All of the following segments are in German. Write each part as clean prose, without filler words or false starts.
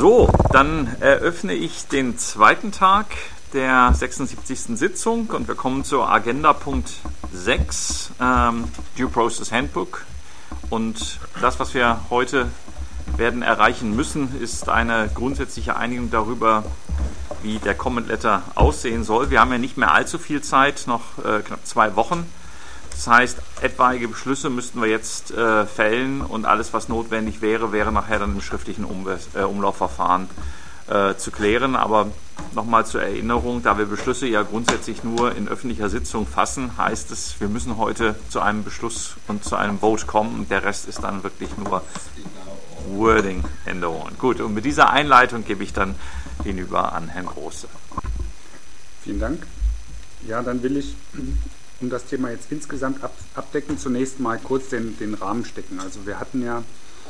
So, dann eröffne ich den zweiten Tag der 76. Sitzung und wir kommen zur Agenda Punkt 6, Due Process Handbook. Und das, was wir heute werden erreichen müssen, ist eine grundsätzliche Einigung darüber, wie der Comment Letter aussehen soll. Wir haben ja nicht mehr allzu viel Zeit, noch knapp 2 Wochen. Das heißt, etwaige Beschlüsse müssten wir jetzt fällen und alles, was notwendig wäre, wäre nachher dann im schriftlichen Umlaufverfahren zu klären. Aber nochmal zur Erinnerung, da wir Beschlüsse ja grundsätzlich nur in öffentlicher Sitzung fassen, heißt es, wir müssen heute zu einem Beschluss und zu einem Vote kommen. Der Rest ist dann wirklich nur Wording-Änderungen. Gut, und mit dieser Einleitung gebe ich dann hinüber an Herrn Große. Vielen Dank. Ja, dann will ich, um das Thema jetzt insgesamt abdecken, zunächst mal kurz den Rahmen stecken. Also wir hatten ja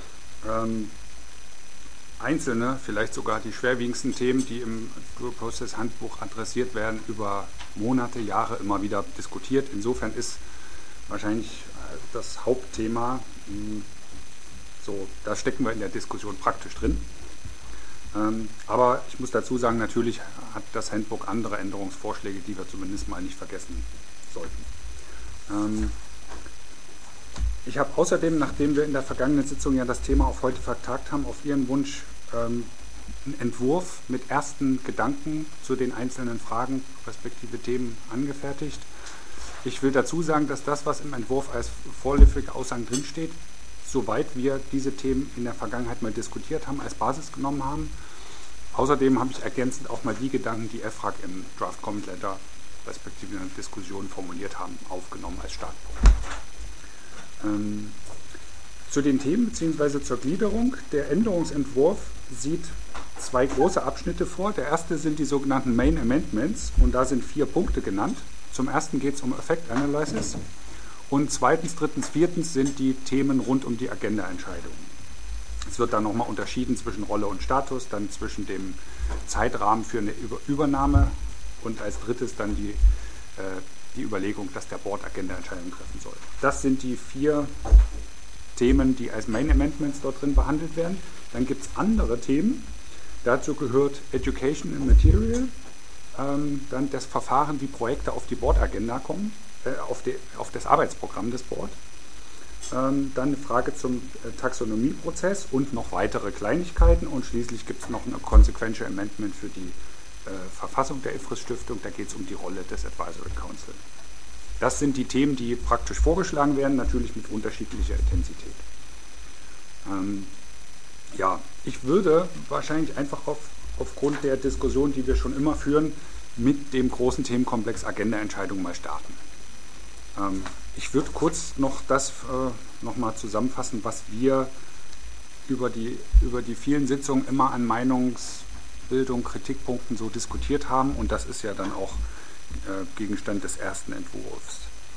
einzelne, vielleicht sogar die schwerwiegendsten Themen, die im Due Process Handbuch adressiert werden, über Monate, Jahre immer wieder diskutiert. Insofern ist wahrscheinlich das Hauptthema, so, da stecken wir in der Diskussion praktisch drin. Aber ich muss dazu sagen, natürlich hat das Handbook andere Änderungsvorschläge, die wir zumindest mal nicht vergessen sollten. Ich habe außerdem, nachdem wir in der vergangenen Sitzung ja das Thema auf heute vertagt haben, auf Ihren Wunsch einen Entwurf mit ersten Gedanken zu den einzelnen Fragen respektive Themen angefertigt. Ich will dazu sagen, dass das, was im Entwurf als vorläufige Aussagen drinsteht, soweit wir diese Themen in der Vergangenheit mal diskutiert haben, als Basis genommen haben. Außerdem habe ich ergänzend auch mal die Gedanken, die EFRAG im Draft Comment Letter respektive in der Diskussion formuliert haben, aufgenommen als Startpunkt. Zu den Themen bzw. zur Gliederung. Der Änderungsentwurf sieht 2 große Abschnitte vor. Der erste sind die sogenannten Main Amendments und da sind 4 Punkte genannt. Zum ersten geht es um Effect Analysis und zweitens, drittens, viertens sind die Themen rund um die Agenda-Entscheidungen. Es wird dann nochmal unterschieden zwischen Rolle und Status, dann zwischen dem Zeitrahmen für eine Übernahme und als drittes dann die Überlegung, dass der Board Agenda-Entscheidungen treffen soll. Das sind die 4 Themen, die als Main Amendments dort drin behandelt werden. Dann gibt es andere Themen. Dazu gehört Education and Material, dann das Verfahren, wie Projekte auf die Board-Agenda kommen, auf das Arbeitsprogramm des Board. Dann eine Frage zum Taxonomieprozess und noch weitere Kleinigkeiten. Und schließlich gibt es noch ein Consequential Amendment für die Verfassung der IFRIS-Stiftung. Da geht es um die Rolle des Advisory Council. Das sind die Themen, die praktisch vorgeschlagen werden, natürlich mit unterschiedlicher Intensität. Ja, ich würde wahrscheinlich einfach aufgrund der Diskussion, die wir schon immer führen, mit dem großen Themenkomplex Agenda-Entscheidungen mal starten. Ich würde kurz noch das nochmal zusammenfassen, was wir über die vielen Sitzungen immer an Meinungsbildung, Kritikpunkten so diskutiert haben und das ist ja dann auch Gegenstand des ersten Entwurfs.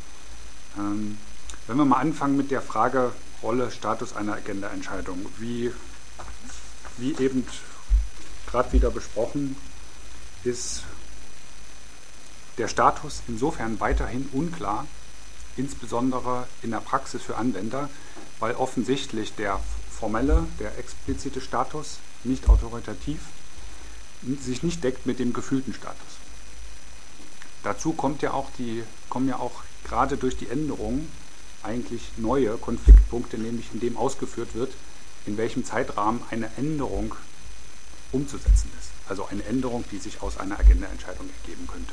Wenn wir mal anfangen mit der Frage Rolle, Status einer Agenda-Entscheidung, wie eben gerade wieder besprochen, ist der Status insofern weiterhin unklar, insbesondere in der Praxis für Anwender, weil offensichtlich der formelle, der explizite Status nicht autoritativ sich nicht deckt mit dem gefühlten Status. Dazu kommen ja auch gerade durch die Änderungen eigentlich neue Konfliktpunkte, nämlich in dem ausgeführt wird, in welchem Zeitrahmen eine Änderung umzusetzen ist. Also eine Änderung, die sich aus einer Agenda-Entscheidung ergeben könnte.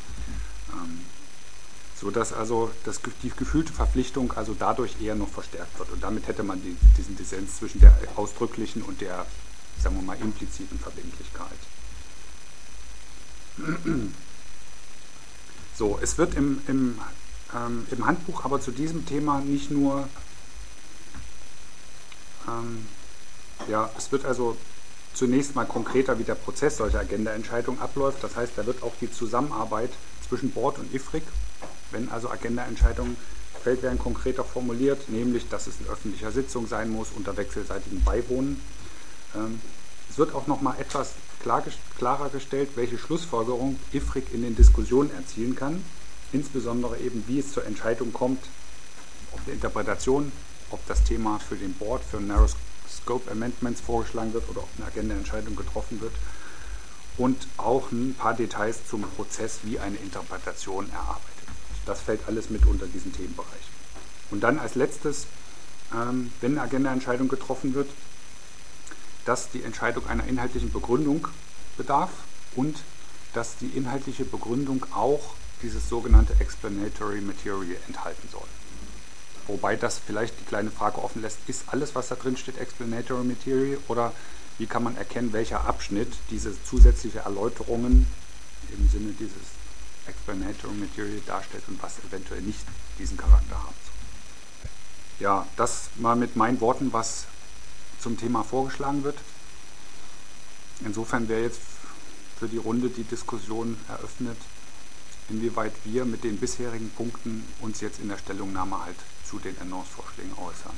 Sodass also die gefühlte Verpflichtung also dadurch eher noch verstärkt wird. Und damit hätte man diesen Dissens zwischen der ausdrücklichen und der, sagen wir mal, impliziten Verbindlichkeit. So, es wird im Handbuch aber zu diesem Thema nicht nur, es wird also zunächst mal konkreter, wie der Prozess solcher Agenda-Entscheidungen abläuft. Das heißt, da wird auch die Zusammenarbeit zwischen Board und IFRIC, wenn also Agenda-Entscheidungen gefällt werden, konkreter formuliert, nämlich, dass es in öffentlicher Sitzung sein muss, unter wechselseitigem Beiwohnen. Es wird auch nochmal etwas klarer gestellt, welche Schlussfolgerung IFRIC in den Diskussionen erzielen kann, insbesondere eben, wie es zur Entscheidung kommt, ob eine Interpretation, ob das Thema für den Board, für ein Narrow Scope Amendments vorgeschlagen wird oder ob eine Agenda-Entscheidung getroffen wird. Und auch ein paar Details zum Prozess, wie eine Interpretation erarbeitet wird. Das fällt alles mit unter diesen Themenbereich. Und dann als letztes, wenn eine Agenda-Entscheidung getroffen wird, dass die Entscheidung einer inhaltlichen Begründung bedarf und dass die inhaltliche Begründung auch dieses sogenannte Explanatory Material enthalten soll. Wobei das vielleicht die kleine Frage offen lässt, ist alles, was da drin steht, Explanatory Material, oder wie kann man erkennen, welcher Abschnitt diese zusätzliche Erläuterungen im Sinne dieses Explanatory Material darstellt und was eventuell nicht diesen Charakter haben soll. Ja, das mal mit meinen Worten, was zum Thema vorgeschlagen wird. Insofern wäre jetzt für die Runde die Diskussion eröffnet, inwieweit wir mit den bisherigen Punkten uns jetzt in der Stellungnahme halt zu den Änderungsvorschlägen äußern.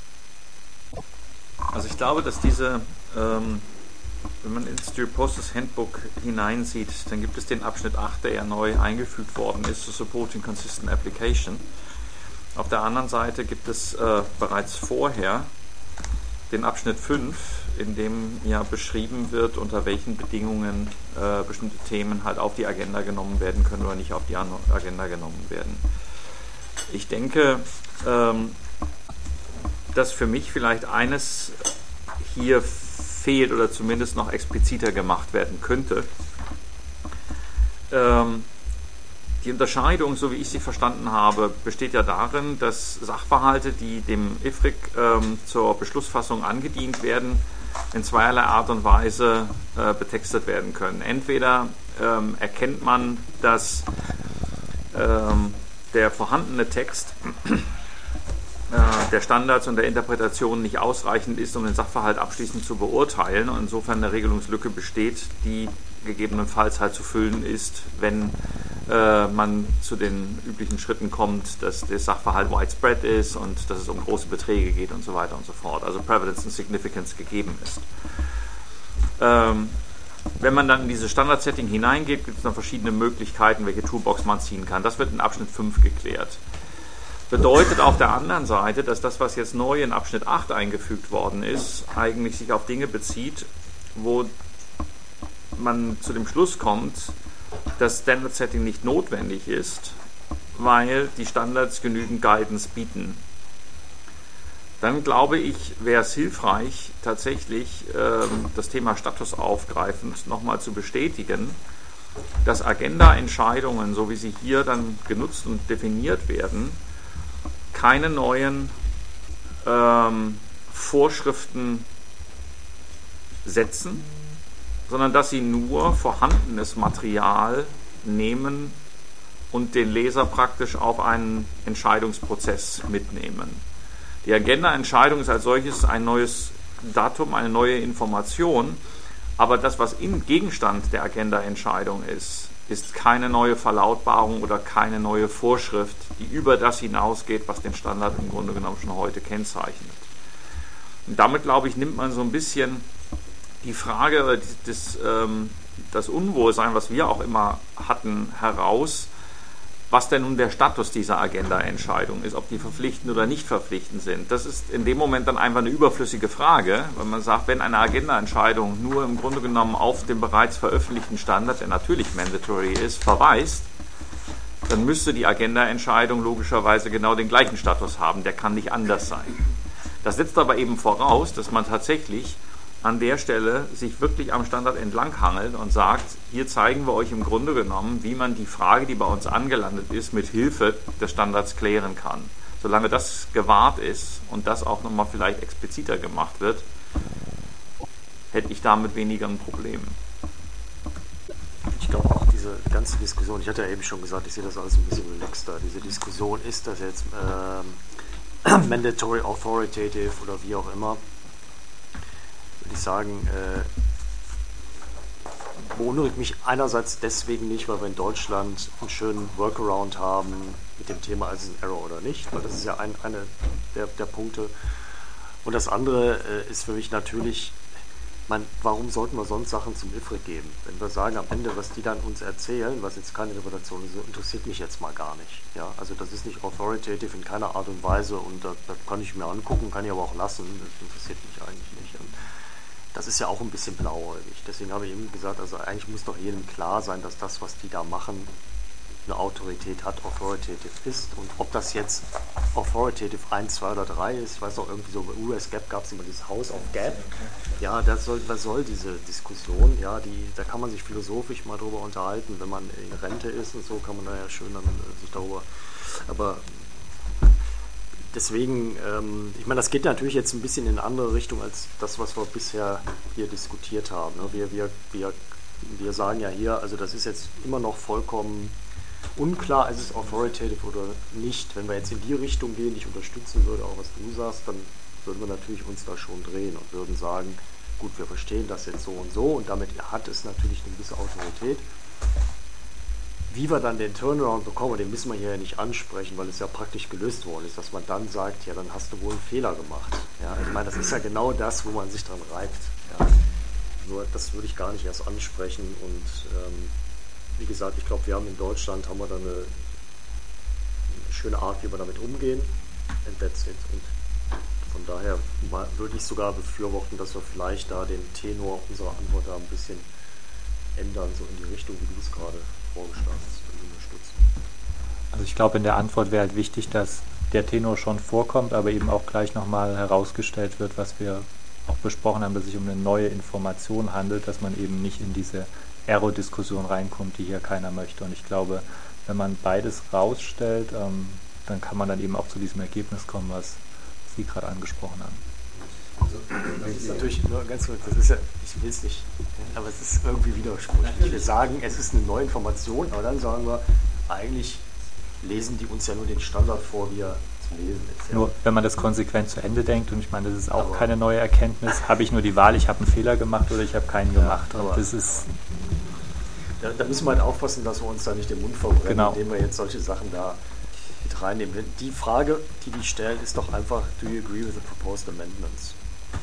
Also ich glaube, dass diese, wenn man ins Dual Process Handbook hineinsieht, dann gibt es den Abschnitt 8, der ja neu eingefügt worden ist, zu Supporting Consistent Application. Auf der anderen Seite gibt es bereits vorher den Abschnitt 5, in dem ja beschrieben wird, unter welchen Bedingungen bestimmte Themen halt auf die Agenda genommen werden können oder nicht auf die Agenda genommen werden. Ich denke, dass für mich vielleicht eines hier fehlt oder zumindest noch expliziter gemacht werden könnte. Die Unterscheidung, so wie ich sie verstanden habe, besteht ja darin, dass Sachverhalte, die dem IFRIC zur Beschlussfassung angedient werden, in zweierlei Art und Weise betextet werden können. Entweder erkennt man, dass der vorhandene Text der Standards und der Interpretation nicht ausreichend ist, um den Sachverhalt abschließend zu beurteilen und insofern eine Regelungslücke besteht, die gegebenenfalls halt zu füllen ist, wenn man zu den üblichen Schritten kommt, dass der Sachverhalt widespread ist und dass es um große Beträge geht und so weiter und so fort. Also Prevalence und Significance gegeben ist. Wenn man dann in dieses Standard-Setting hineingeht, gibt es dann verschiedene Möglichkeiten, welche Toolbox man ziehen kann. Das wird in Abschnitt 5 geklärt. Bedeutet auf der anderen Seite, dass das, was jetzt neu in Abschnitt 8 eingefügt worden ist, eigentlich sich auf Dinge bezieht, wo man zu dem Schluss kommt, dass Standard Setting nicht notwendig ist, weil die Standards genügend Guidance bieten. Dann glaube ich, wäre es hilfreich, tatsächlich das Thema Status aufgreifend nochmal zu bestätigen, dass Agenda-Entscheidungen, so wie sie hier dann genutzt und definiert werden, keine neuen Vorschriften setzen, sondern dass sie nur vorhandenes Material nehmen und den Leser praktisch auf einen Entscheidungsprozess mitnehmen. Die Agenda-Entscheidung ist als solches ein neues Datum, eine neue Information, aber das, was im Gegenstand der Agenda-Entscheidung ist keine neue Verlautbarung oder keine neue Vorschrift, die über das hinausgeht, was den Standard im Grunde genommen schon heute kennzeichnet. Und damit, glaube ich, nimmt man so ein bisschen die Frage oder das Unwohlsein, was wir auch immer hatten, heraus, was denn nun der Status dieser Agenda-Entscheidung ist, ob die verpflichtend oder nicht verpflichtend sind. Das ist in dem Moment dann einfach eine überflüssige Frage, weil man sagt, wenn eine Agenda-Entscheidung nur im Grunde genommen auf den bereits veröffentlichten Standard, der natürlich mandatory ist, verweist, dann müsste die Agenda-Entscheidung logischerweise genau den gleichen Status haben, der kann nicht anders sein. Das setzt aber eben voraus, dass man tatsächlich an der Stelle sich wirklich am Standard entlanghangelt und sagt, hier zeigen wir euch im Grunde genommen, wie man die Frage, die bei uns angelandet ist, mit Hilfe des Standards klären kann. Solange das gewahrt ist und das auch nochmal vielleicht expliziter gemacht wird, hätte ich damit weniger ein Problem. Ich glaube auch diese ganze Diskussion, ich hatte ja eben schon gesagt, ich sehe das alles ein bisschen relaxter. Diese Diskussion, ist das jetzt mandatory, authoritative oder wie auch immer, würde ich sagen, beunruhigt mich einerseits deswegen nicht, weil wir in Deutschland einen schönen Workaround haben mit dem Thema, ist es ein Error oder nicht, weil das ist ja einer der Punkte. Und das andere ist für mich natürlich, warum sollten wir sonst Sachen zum IFRIC geben? Wenn wir sagen am Ende, was die dann uns erzählen, was jetzt keine Interpretation ist, interessiert mich jetzt mal gar nicht. Ja, also das ist nicht authoritative in keiner Art und Weise und das kann ich mir angucken, kann ich aber auch lassen, das interessiert mich eigentlich nicht. Und das ist ja auch ein bisschen blauäugig. Deswegen habe ich eben gesagt, also eigentlich muss doch jedem klar sein, dass das, was die da machen, eine Autorität hat, authoritative ist. Und ob das jetzt authoritative 1, 2 oder 3 ist, ich weiß auch irgendwie so, bei US Gap gab es immer dieses House of Gap. Ja, was soll diese Diskussion? Ja, da kann man sich philosophisch mal drüber unterhalten, wenn man in Rente ist und so, kann man da ja schön dann sich darüber. Aber deswegen, ich meine, das geht natürlich jetzt ein bisschen in eine andere Richtung als das, was wir bisher hier diskutiert haben. Wir sagen ja hier, also das ist jetzt immer noch vollkommen unklar, ist es authoritative oder nicht. Wenn wir jetzt in die Richtung gehen, die ich unterstützen würde, auch was du sagst, dann würden wir natürlich uns da schon drehen und würden sagen, gut, wir verstehen das jetzt so und damit hat es natürlich eine gewisse Autorität. Wie wir dann den Turnaround bekommen, den müssen wir hier ja nicht ansprechen, weil es ja praktisch gelöst worden ist, dass man dann sagt, ja, dann hast du wohl einen Fehler gemacht. Ja, ich meine, das ist ja genau das, wo man sich dran reibt. Ja. Nur das würde ich gar nicht erst ansprechen und wie gesagt, ich glaube, wir haben in Deutschland da eine schöne Art, wie wir damit umgehen. And that's it. Und von daher würde ich sogar befürworten, dass wir vielleicht da den Tenor unserer Antwort da ein bisschen ändern, so in die Richtung, wie du es gerade vorgeschlagen hast, und unterstützen. Also ich glaube, in der Antwort wäre halt wichtig, dass der Tenor schon vorkommt, aber eben auch gleich nochmal herausgestellt wird, was wir auch besprochen haben, dass es sich um eine neue Information handelt, dass man eben nicht in diese Error-Diskussion reinkommt, die hier keiner möchte. Und ich glaube, wenn man beides rausstellt, dann kann man dann eben auch zu diesem Ergebnis kommen, was Sie gerade angesprochen haben. Also, das ist natürlich nur ganz kurz, das ist ja, ich will es nicht, aber es ist irgendwie widersprüchlich. Wir sagen, es ist eine neue Information, aber dann sagen wir, eigentlich lesen die uns ja nur den Standard vor, wie er zu lesen ist. Ja. Nur wenn man das konsequent zu Ende denkt, und ich meine, das ist auch aber keine neue Erkenntnis, habe ich nur die Wahl, ich habe einen Fehler gemacht oder ich habe keinen gemacht. Und das ist... Da müssen wir halt aufpassen, dass wir uns da nicht den Mund verbrennen, genau, indem wir jetzt solche Sachen da mit reinnehmen. Die Frage, die stellen, ist doch einfach, do you agree with the proposed amendments?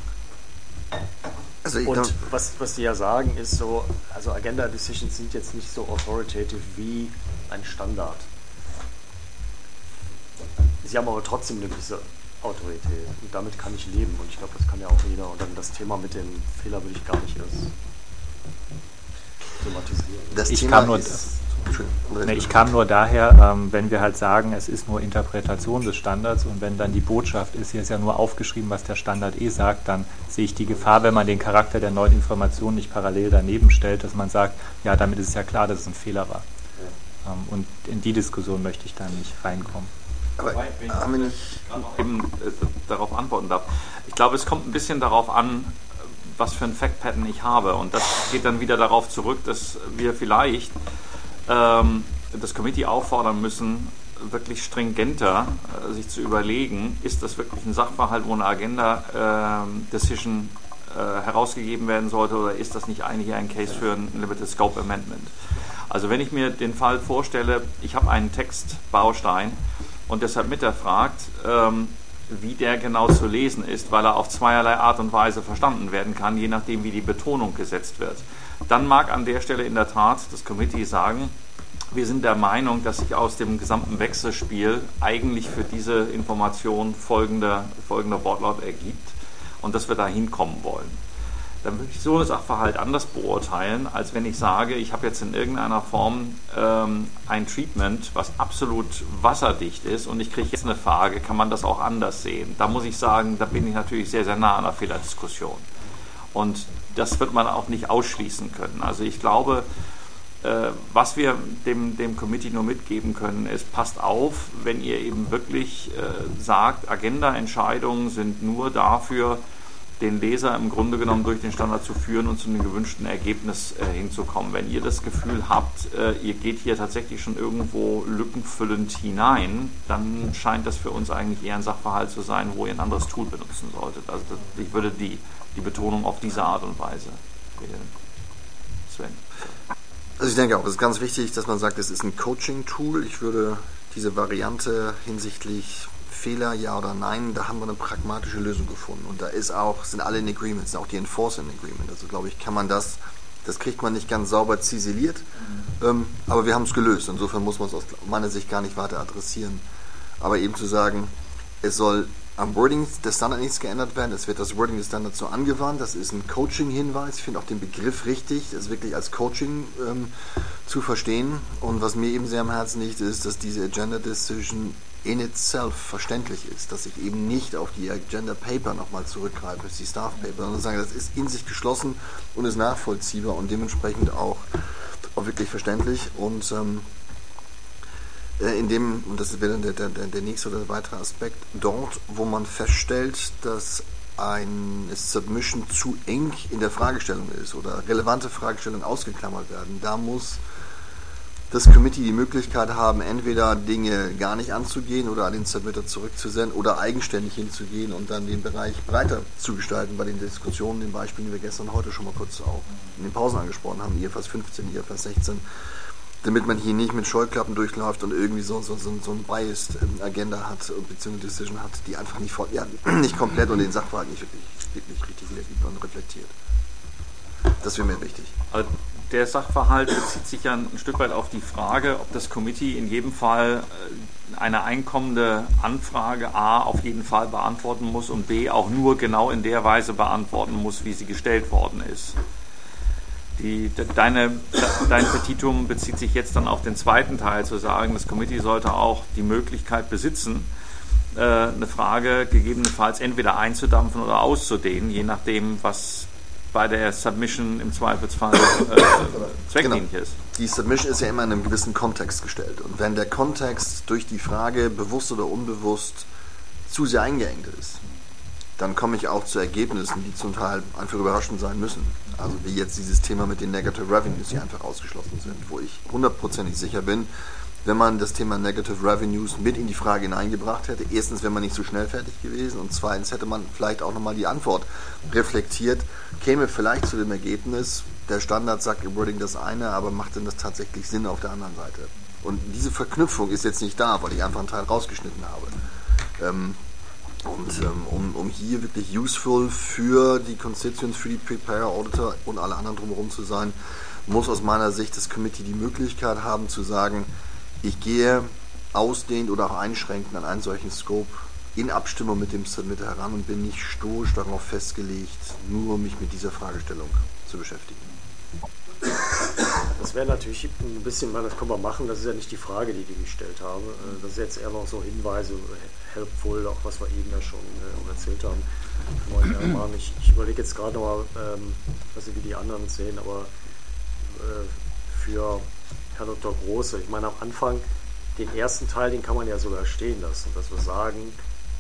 Also und was die ja sagen, ist so, also Agenda Decisions sind jetzt nicht so authoritative wie ein Standard. Sie haben aber trotzdem eine gewisse Autorität und damit kann ich leben und ich glaube, das kann ja auch jeder. Und dann das Thema mit dem Fehler würde ich gar nicht erst thematisieren. Ich kam nur daher, wenn wir halt sagen, es ist nur Interpretation des Standards und wenn dann die Botschaft ist, hier ist ja nur aufgeschrieben, was der Standard sagt, dann sehe ich die Gefahr, wenn man den Charakter der neuen Information nicht parallel daneben stellt, dass man sagt, ja, damit ist es ja klar, dass es ein Fehler war. Ja. Und in die Diskussion möchte ich dann nicht reinkommen. Aber wenn ich eben darauf antworten darf. Ich glaube, es kommt ein bisschen darauf an, was für ein Fact-Pattern ich habe. Und das geht dann wieder darauf zurück, dass wir vielleicht das Committee auffordern müssen, wirklich stringenter sich zu überlegen, ist das wirklich ein Sachverhalt, wo eine Agenda-Decision herausgegeben werden sollte, oder ist das nicht eigentlich ein Case für ein Limited Scope Amendment? Also wenn ich mir den Fall vorstelle, ich habe einen Textbaustein und deshalb miterfragt, wie der genau zu lesen ist, weil er auf zweierlei Art und Weise verstanden werden kann, je nachdem, wie die Betonung gesetzt wird. Dann mag an der Stelle in der Tat das Committee sagen, wir sind der Meinung, dass sich aus dem gesamten Wechselspiel eigentlich für diese Information folgender Wortlaut ergibt und dass wir da hinkommen wollen. Dann würde ich so eine Sachverhalt anders beurteilen, als wenn ich sage, ich habe jetzt in irgendeiner Form ein Treatment, was absolut wasserdicht ist und ich kriege jetzt eine Frage, kann man das auch anders sehen? Da muss ich sagen, da bin ich natürlich sehr, sehr nah an der Fehlerdiskussion. Und das wird man auch nicht ausschließen können. Also ich glaube, was wir dem Committee nur mitgeben können, ist, passt auf, wenn ihr eben wirklich sagt, Agenda-Entscheidungen sind nur dafür, den Leser im Grunde genommen durch den Standard zu führen und zu einem gewünschten Ergebnis hinzukommen. Wenn ihr das Gefühl habt, ihr geht hier tatsächlich schon irgendwo lückenfüllend hinein, dann scheint das für uns eigentlich eher ein Sachverhalt zu sein, wo ihr ein anderes Tool benutzen solltet. Also ich würde die Betonung auf diese Art und Weise wählen. Sven? Also ich denke auch, es ist ganz wichtig, dass man sagt, es ist ein Coaching-Tool. Ich würde diese Variante hinsichtlich Fehler, ja oder nein, da haben wir eine pragmatische Lösung gefunden. Und da sind alle in Agreement, sind auch die Enforcer in Agreement. Also glaube ich, kann man das kriegt man nicht ganz sauber ziseliert, aber wir haben es gelöst. Insofern muss man es aus meiner Sicht gar nicht weiter adressieren. Aber eben zu sagen, es soll am Wording des Standards nichts geändert werden, es wird das Wording des Standards so angewandt, das ist ein Coaching-Hinweis, ich finde auch den Begriff richtig, das wirklich als Coaching zu verstehen. Und was mir eben sehr am Herzen liegt, ist, dass diese Agenda Decision in itself verständlich ist, dass ich eben nicht auf die Agenda Paper nochmal zurückgreife, die Staff Paper, sondern sage, das ist in sich geschlossen und ist nachvollziehbar und dementsprechend auch wirklich verständlich. Und und das wäre der nächste oder weitere Aspekt, dort, wo man feststellt, dass eine Submission zu eng in der Fragestellung ist oder relevante Fragestellungen ausgeklammert werden, da muss das Committee die Möglichkeit haben, entweder Dinge gar nicht anzugehen oder an den Submitter zurückzusenden oder eigenständig hinzugehen und dann den Bereich breiter zu gestalten bei den Diskussionen, den Beispielen, die wir gestern und heute schon mal kurz auch in den Pausen angesprochen haben, IFRS 15, IFRS 16, damit man hier nicht mit Scheuklappen durchläuft und irgendwie so ein Biased Agenda hat, beziehungsweise Decision hat, die einfach nicht komplett und den Sachverhalt nicht wirklich richtig wiedergibt und reflektiert. Das wäre mir wichtig. Also der Sachverhalt bezieht sich ja ein Stück weit auf die Frage, ob das Committee in jedem Fall eine einkommende Anfrage A auf jeden Fall beantworten muss und B auch nur genau in der Weise beantworten muss, wie sie gestellt worden ist. Dein Petitum bezieht sich jetzt dann auf den zweiten Teil, zu sagen, das Committee sollte auch die Möglichkeit besitzen, eine Frage gegebenenfalls entweder einzudampfen oder auszudehnen, je nachdem, was bei der Submission im Zweifelsfall zweckdienlich ist. Die Submission ist ja immer in einem gewissen Kontext gestellt. Und wenn der Kontext durch die Frage, bewusst oder unbewusst, zu sehr eingeengt ist, dann komme ich auch zu Ergebnissen, die zum Teil einfach überraschend sein müssen. Also wie jetzt dieses Thema mit den Negative Revenues, die einfach ausgeschlossen sind, wo ich 100%ig sicher bin, wenn man das Thema Negative Revenues mit in die Frage hineingebracht hätte, erstens wäre man nicht so schnell fertig gewesen und zweitens hätte man vielleicht auch nochmal die Antwort reflektiert, käme vielleicht zu dem Ergebnis, der Standard sagt im Wording das eine, aber macht denn das tatsächlich Sinn auf der anderen Seite? Und diese Verknüpfung ist jetzt nicht da, weil ich einfach einen Teil rausgeschnitten habe. Um hier wirklich useful für die Constituents, für die Preparer, Auditor und alle anderen drumherum zu sein, muss aus meiner Sicht das Committee die Möglichkeit haben zu sagen, ich gehe ausdehnt oder auch einschränkend an einen solchen Scope in Abstimmung mit dem Submitter heran und bin nicht stoisch darauf festgelegt, nur mich mit dieser Fragestellung zu beschäftigen. Das wäre natürlich ein bisschen, das können wir machen, das ist ja nicht die Frage, die ich gestellt habe. Das ist jetzt eher noch so Hinweise, helpful, auch was wir eben ja schon erzählt haben. Ich überlege jetzt gerade noch mal, wie die anderen sehen, aber für Herrn Dr. Große, ich meine am Anfang, den ersten Teil, den kann man ja sogar stehen lassen, dass wir sagen,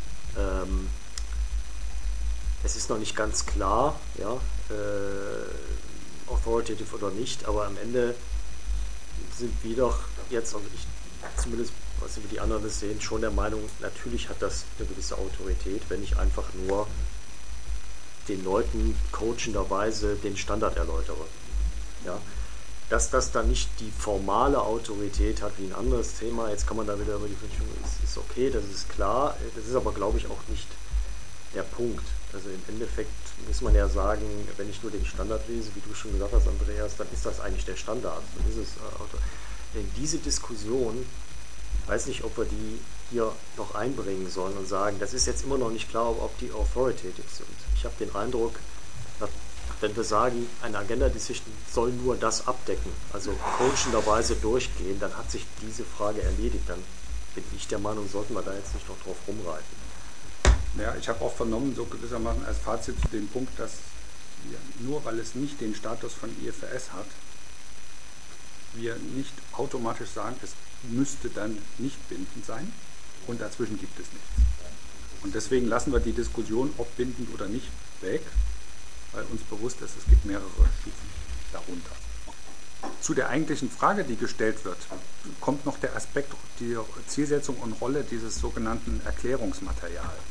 es ist noch nicht ganz klar, ja, authoritative oder nicht, aber am Ende sind wir doch jetzt, und ich zumindest, was wie die anderen das sehen, schon der Meinung, natürlich hat das eine gewisse Autorität, wenn ich einfach nur den Leuten coachenderweise den Standard erläutere. Ja? Dass das dann nicht die formale Autorität hat wie ein anderes Thema, jetzt kann man da wieder über die Verfügung, ist okay, das ist klar, das ist aber, glaube ich, auch nicht der Punkt. Also im Endeffekt muss man ja sagen, wenn ich nur den Standard lese, wie du schon gesagt hast, Andreas, dann ist das eigentlich der Standard. Dann ist es, denn diese Diskussion, ich weiß nicht, ob wir die hier noch einbringen sollen und sagen, das ist jetzt immer noch nicht klar, ob die authoritative sind. Ich habe den Eindruck, wenn wir sagen, eine Agenda Decision soll nur das abdecken, also coachenderweise durchgehen, dann hat sich diese Frage erledigt. Dann bin ich der Meinung, sollten wir da jetzt nicht noch drauf rumreiten. Ja, ich habe auch vernommen, so gewissermaßen als Fazit zu dem Punkt, dass wir, nur weil es nicht den Status von IFRS hat, wir nicht automatisch sagen, es müsste dann nicht bindend sein und dazwischen gibt es nichts. Und deswegen lassen wir die Diskussion, ob bindend oder nicht, weg, weil uns bewusst ist, es gibt mehrere Stufen darunter. Zu der eigentlichen Frage, die gestellt wird, kommt noch der Aspekt, die Zielsetzung und Rolle dieses sogenannten Erklärungsmaterials.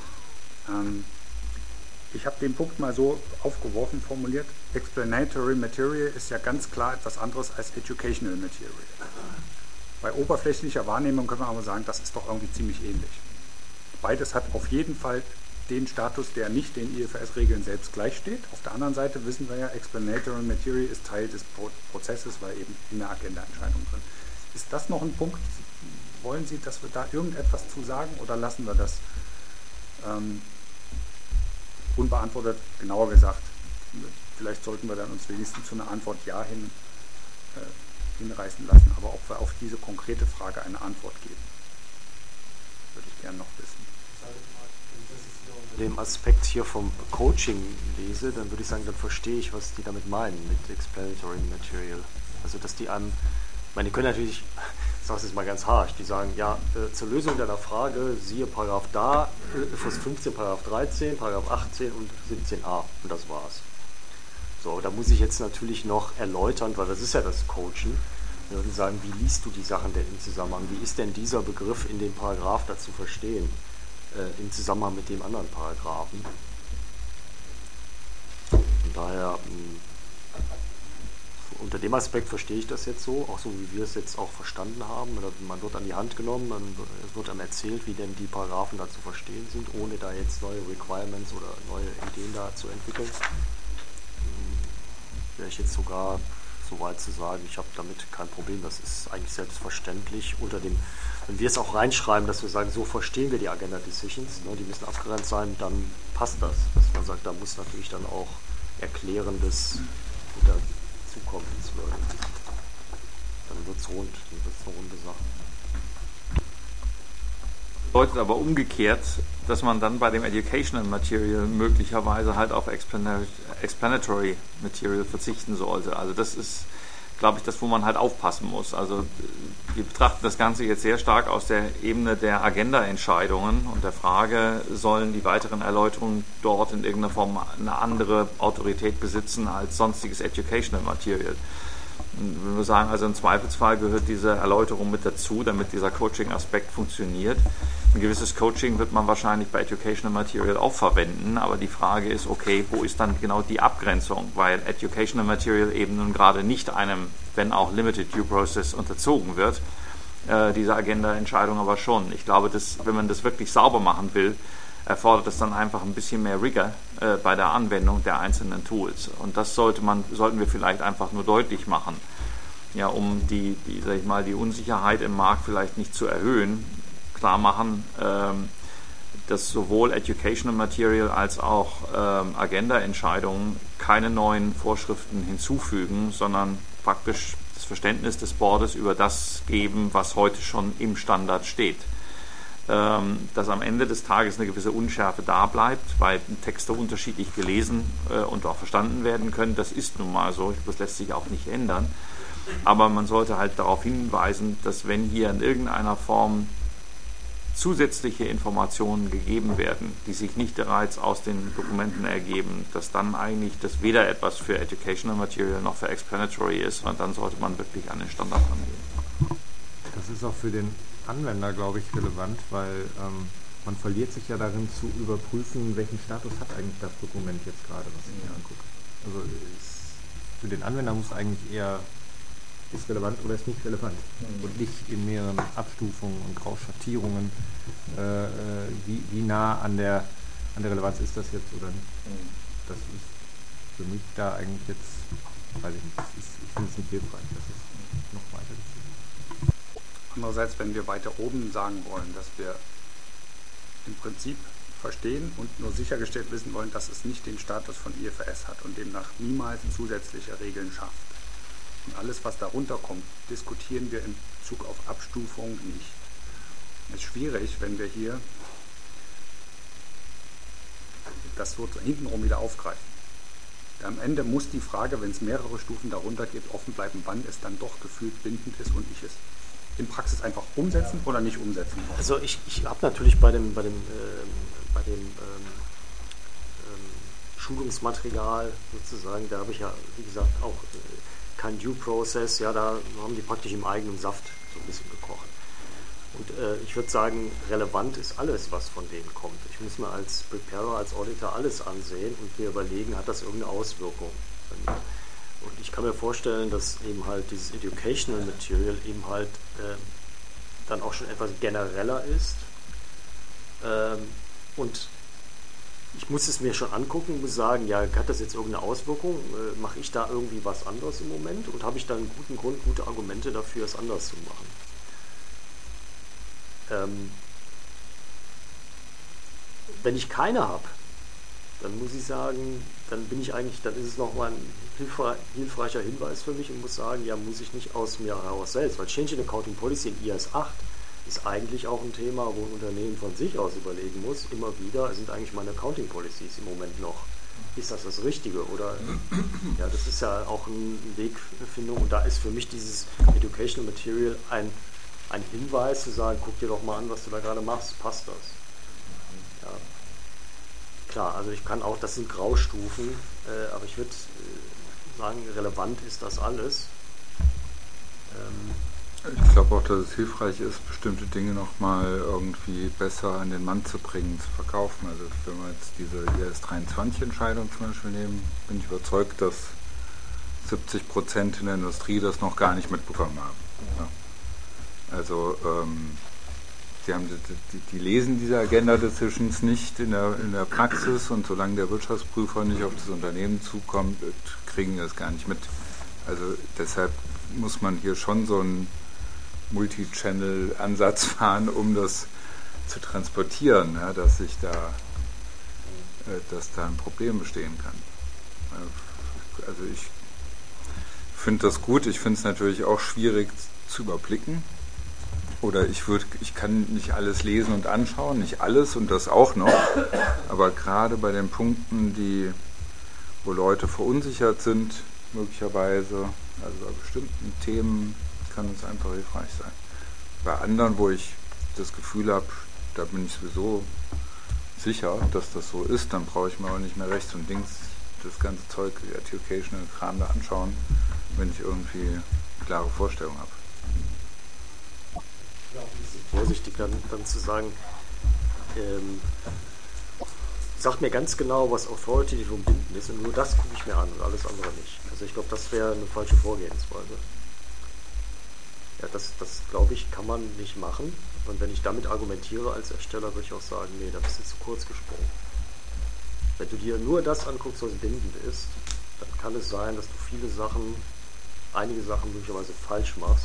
Ich habe den Punkt mal so aufgeworfen formuliert, Explanatory Material ist ja ganz klar etwas anderes als Educational Material. Bei oberflächlicher Wahrnehmung können wir aber sagen, das ist doch irgendwie ziemlich ähnlich. beides hat auf jeden Fall den Status, der nicht den IFRS-Regeln selbst gleichsteht. Auf der anderen Seite wissen wir ja, Explanatory Material ist Teil des Prozesses, weil eben in der Agenda-Entscheidung drin. Ist das noch ein Punkt? Wollen Sie, dass wir da irgendetwas zu sagen oder lassen wir das unbeantwortet? Genauer gesagt, vielleicht sollten wir dann uns wenigstens zu einer Antwort Ja hinreißen lassen, aber ob wir auf diese konkrete Frage eine Antwort geben, würde ich gerne noch wissen. Dem Aspekt hier vom Coaching lese, dann würde ich sagen, dann verstehe ich, was die damit meinen mit Explanatory Material. Also, dass die einem, ich meine, die können natürlich, ich sage es jetzt mal ganz harsch, die sagen, ja, zur Lösung deiner Frage, siehe Paragraph da, FUS 15, Paragraph 13, Paragraph 18 und 17a und das war's. So, da muss ich jetzt natürlich noch erläutern, weil das ist ja das Coachen, und sagen, wie liest du die Sachen denn im Zusammenhang, wie ist denn dieser Begriff in dem Paragraph da zu verstehen? Im Zusammenhang mit dem anderen Paragraphen. Von daher, unter dem Aspekt verstehe ich das jetzt so, auch so wie wir es jetzt auch verstanden haben. Man wird an die Hand genommen, es wird einem erzählt, wie denn die Paragraphen da zu verstehen sind, ohne da jetzt neue Requirements oder neue Ideen da zu entwickeln. Wäre ich jetzt sogar so weit zu sagen, ich habe damit kein Problem, das ist eigentlich selbstverständlich unter dem, wenn wir es auch reinschreiben, dass wir sagen, so verstehen wir die Agenda Decisions, ne, die müssen abgegrenzt sein, dann passt das. Dass man sagt, da muss natürlich dann auch Erklärendes dazukommen. Dann wird es rund, dann wird es eine runde Sache. Bedeutet aber umgekehrt, dass man dann bei dem Educational Material möglicherweise halt auf Explanatory Material verzichten sollte. Also das ist, glaube ich, das, wo man halt aufpassen muss. Also wir betrachten das Ganze jetzt sehr stark aus der Ebene der Agenda-Entscheidungen und der Frage, sollen die weiteren Erläuterungen dort in irgendeiner Form eine andere Autorität besitzen als sonstiges Educational Material. Wenn wir sagen, also im Zweifelsfall gehört diese Erläuterung mit dazu, damit dieser Coaching-Aspekt funktioniert. Ein gewisses Coaching wird man wahrscheinlich bei Educational Material auch verwenden, aber die Frage ist, okay, wo ist dann genau die Abgrenzung? Weil Educational Material eben nun gerade nicht einem, wenn auch Limited Due Process unterzogen wird, diese Agenda-Entscheidung aber schon. Ich glaube, dass, wenn man das wirklich sauber machen will, erfordert es dann einfach ein bisschen mehr Rigor bei der Anwendung der einzelnen Tools. Und das sollten wir vielleicht einfach nur deutlich machen, ja, um die Unsicherheit im Markt vielleicht nicht zu erhöhen, klar machen, dass sowohl Educational Material als auch Agenda-Entscheidungen keine neuen Vorschriften hinzufügen, sondern praktisch das Verständnis des Boardes über das geben, was heute schon im Standard steht. Dass am Ende des Tages eine gewisse Unschärfe da bleibt, weil Texte unterschiedlich gelesen und auch verstanden werden können. Das ist nun mal so, das lässt sich auch nicht ändern. Aber man sollte halt darauf hinweisen, dass wenn hier in irgendeiner Form zusätzliche Informationen gegeben werden, die sich nicht bereits aus den Dokumenten ergeben, dass dann eigentlich das weder etwas für Educational Material noch für Explanatory ist, und dann sollte man wirklich an den Standard rangehen. Das ist auch für den Anwender, glaube ich, relevant, weil man verliert sich ja darin zu überprüfen, welchen Status hat eigentlich das Dokument jetzt gerade, was ich mir angucke. Also für den Anwender muss eigentlich eher, ist relevant oder ist nicht relevant und nicht in mehreren Abstufungen und Grauschattierungen, wie nah an der Relevanz ist das jetzt oder nicht. Das ist für mich da eigentlich jetzt, weiß ich nicht, ich finde es nicht hilfreich, dass es noch weiter ist. Andererseits, wenn wir weiter oben sagen wollen, dass wir im Prinzip verstehen und nur sichergestellt wissen wollen, dass es nicht den Status von IFRS hat und demnach niemals zusätzliche Regeln schafft. Und alles, was darunter kommt, diskutieren wir in Bezug auf Abstufung nicht. Es ist schwierig, wenn wir hier das so hintenrum wieder aufgreifen. Am Ende muss die Frage, wenn es mehrere Stufen darunter gibt, offen bleiben, wann es dann doch gefühlt bindend ist und ich es in Praxis einfach umsetzen oder nicht umsetzen muss. Also ich habe natürlich bei dem Schulungsmaterial sozusagen, da habe ich ja, wie gesagt, auch kein Due Process, ja, da haben die praktisch im eigenen Saft so ein bisschen gekocht. Und ich würde sagen, relevant ist alles, was von denen kommt. Ich muss mir als Preparer, als Auditor alles ansehen und mir überlegen, hat das irgendeine Auswirkung bei mir. Und ich kann mir vorstellen, dass eben halt dieses Educational Material eben halt dann auch schon etwas genereller ist Und ich muss es mir schon angucken, muss sagen, ja, hat das jetzt irgendeine Auswirkung? Mache ich da irgendwie was anderes im Moment? Und habe ich da einen guten Grund, gute Argumente dafür, es anders zu machen? Wenn ich keine habe, dann muss ich sagen, dann ist es nochmal ein hilfreicher Hinweis für mich und muss sagen, ja, muss ich nicht aus mir heraus selbst, weil Change in Accounting Policy in IAS 8 ist eigentlich auch ein Thema, wo ein Unternehmen von sich aus überlegen muss, immer wieder, sind eigentlich meine Accounting Policies im Moment noch, ist das Richtige? Oder, ja, das ist ja auch eine Wegfindung und da ist für mich dieses Educational Material ein Hinweis zu sagen, guck dir doch mal an, was du da gerade machst, passt das? Ja. Klar, also ich kann auch, das sind Graustufen, aber ich würde sagen, relevant ist das alles. Ich glaube auch, dass es hilfreich ist, bestimmte Dinge nochmal irgendwie besser an den Mann zu bringen, zu verkaufen. Also wenn wir jetzt diese IAS 23-Entscheidung zum Beispiel nehmen, bin ich überzeugt, dass 70% in der Industrie das noch gar nicht mitbekommen haben. Ja. Also die lesen diese Agenda Decisions nicht in der Praxis und solange der Wirtschaftsprüfer nicht auf das Unternehmen zukommt, kriegen die das gar nicht mit. Also deshalb muss man hier schon so einen Multi-Channel-Ansatz fahren, um das zu transportieren, ja, dass da ein Problem bestehen kann. Also ich finde das gut, ich finde es natürlich auch schwierig zu überblicken. Oder ich kann nicht alles lesen und anschauen, nicht alles und das auch noch, aber gerade bei den Punkten, wo Leute verunsichert sind, möglicherweise, also bei bestimmten Themen kann es einfach hilfreich sein. Bei anderen, wo ich das Gefühl habe, da bin ich sowieso sicher, dass das so ist, dann brauche ich mir auch nicht mehr rechts und links das ganze Zeug, die Educational Kram da anschauen, wenn ich irgendwie eine klare Vorstellung habe. Ja, ein bisschen vorsichtig dann zu sagen, sagt mir ganz genau, was authoritative und bindend ist und nur das gucke ich mir an und alles andere nicht. Also ich glaube, das wäre eine falsche Vorgehensweise. Ja, das glaube ich, kann man nicht machen. Und wenn ich damit argumentiere als Ersteller, würde ich auch sagen, nee, da bist du zu kurz gesprungen. Wenn du dir nur das anguckst, was bindend ist, dann kann es sein, dass du einige Sachen möglicherweise falsch machst,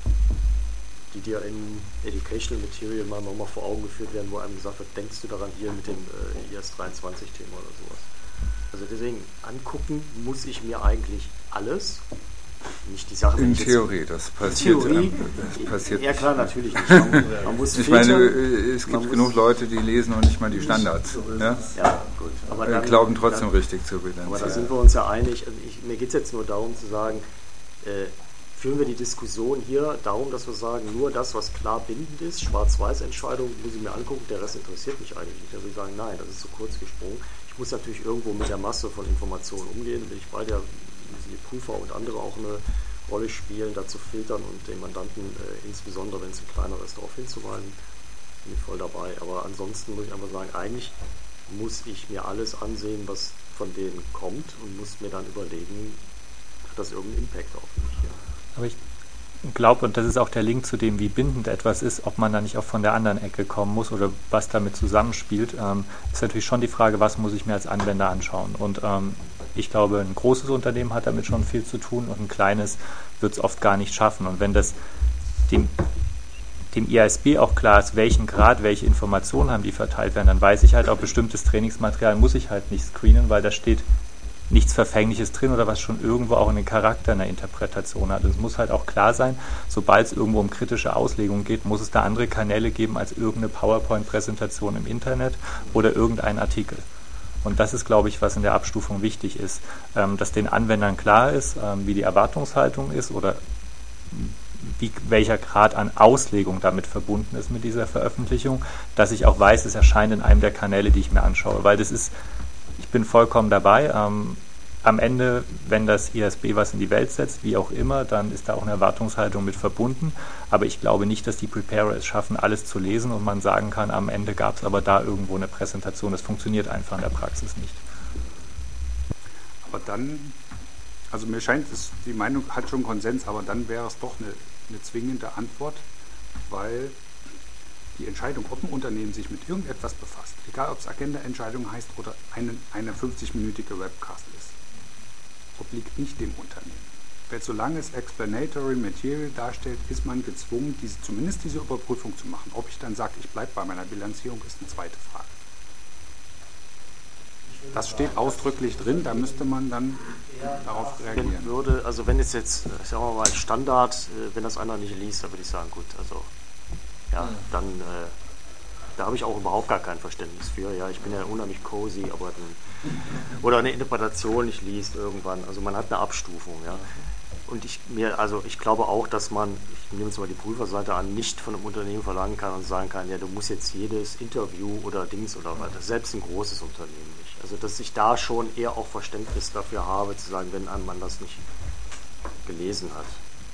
die dir in Educational Material mal nochmal vor Augen geführt werden, wo einem gesagt wird, denkst du daran hier mit dem IAS 23-Thema oder sowas. Also deswegen, angucken muss ich mir eigentlich alles, nicht die Sachen. In Theorie, das passiert ja klar, natürlich nicht. Man muss ich meine, es gibt genug Leute, die lesen noch nicht mal die Standards. Ja, gut. Aber dann, glauben trotzdem richtig zu bilanzieren. Aber da sind wir uns ja einig. Also mir geht es jetzt nur darum zu sagen, führen wir die Diskussion hier darum, dass wir sagen, nur das, was klar bindend ist, Schwarz-Weiß-Entscheidung, muss ich mir angucken, der Rest interessiert mich eigentlich nicht. Also ich sagen, nein, das ist zu kurz gesprungen. Ich muss natürlich irgendwo mit der Masse von Informationen umgehen, bin ich bei der die Prüfer und andere auch eine Rolle spielen, da zu filtern und den Mandanten, insbesondere wenn es ein kleiner ist, darauf hinzuweisen, bin ich voll dabei. Aber ansonsten muss ich einfach sagen, eigentlich muss ich mir alles ansehen, was von denen kommt und muss mir dann überlegen, hat das irgendeinen Impact auf mich hier. Aber ich glaube, und das ist auch der Link zu dem, wie bindend etwas ist, ob man da nicht auch von der anderen Ecke kommen muss oder was damit zusammenspielt, ist natürlich schon die Frage, was muss ich mir als Anwender anschauen. Und ich glaube, ein großes Unternehmen hat damit schon viel zu tun und ein kleines wird es oft gar nicht schaffen. Und wenn das dem IASB auch klar ist, welchen Grad, welche Informationen haben die verteilt werden, dann weiß ich halt, auch bestimmtes Trainingsmaterial muss ich halt nicht screenen, weil da steht nichts Verfängliches drin oder was schon irgendwo auch einen Charakter einer Interpretation hat. Es muss halt auch klar sein, sobald es irgendwo um kritische Auslegung geht, muss es da andere Kanäle geben als irgendeine PowerPoint-Präsentation im Internet oder irgendein Artikel. Und das ist, glaube ich, was in der Abstufung wichtig ist, dass den Anwendern klar ist, wie die Erwartungshaltung ist oder welcher Grad an Auslegung damit verbunden ist mit dieser Veröffentlichung, dass ich auch weiß, es erscheint in einem der Kanäle, die ich mir anschaue. Weil das ist, ich bin vollkommen dabei. Am Ende, wenn das IASB was in die Welt setzt, wie auch immer, dann ist da auch eine Erwartungshaltung mit verbunden. Aber ich glaube nicht, dass die Preparer es schaffen, alles zu lesen und man sagen kann, am Ende gab es aber da irgendwo eine Präsentation. Das funktioniert einfach in der Praxis nicht. Aber dann, also mir scheint, die Meinung hat schon Konsens, aber dann wäre es doch eine zwingende Antwort, weil die Entscheidung, ob ein Unternehmen sich mit irgendetwas befasst, egal ob es Agenda-Entscheidung heißt oder eine 50-minütige Webcast ist, obliegt nicht dem Unternehmen. Weil solange es Explanatory Material darstellt, ist man gezwungen, zumindest diese Überprüfung zu machen. Ob ich dann sage, ich bleibe bei meiner Bilanzierung, ist eine zweite Frage. Das steht ausdrücklich drin, da müsste man dann darauf reagieren. Also wenn es jetzt, sagen wir mal, Standard, wenn das einer nicht liest, dann würde ich sagen, gut, also ja, dann da habe ich auch überhaupt gar kein Verständnis für. Ja, ich bin ja unheimlich cozy, aber oder eine Interpretation nicht liest irgendwann. Also man hat eine Abstufung, ja. Und ich glaube auch, dass man, ich nehme jetzt mal die Prüferseite an, nicht von einem Unternehmen verlangen kann und sagen kann, ja, du musst jetzt jedes Interview oder Dings oder weiter, selbst ein großes Unternehmen nicht. Also dass ich da schon eher auch Verständnis dafür habe, zu sagen, wenn man das nicht gelesen hat.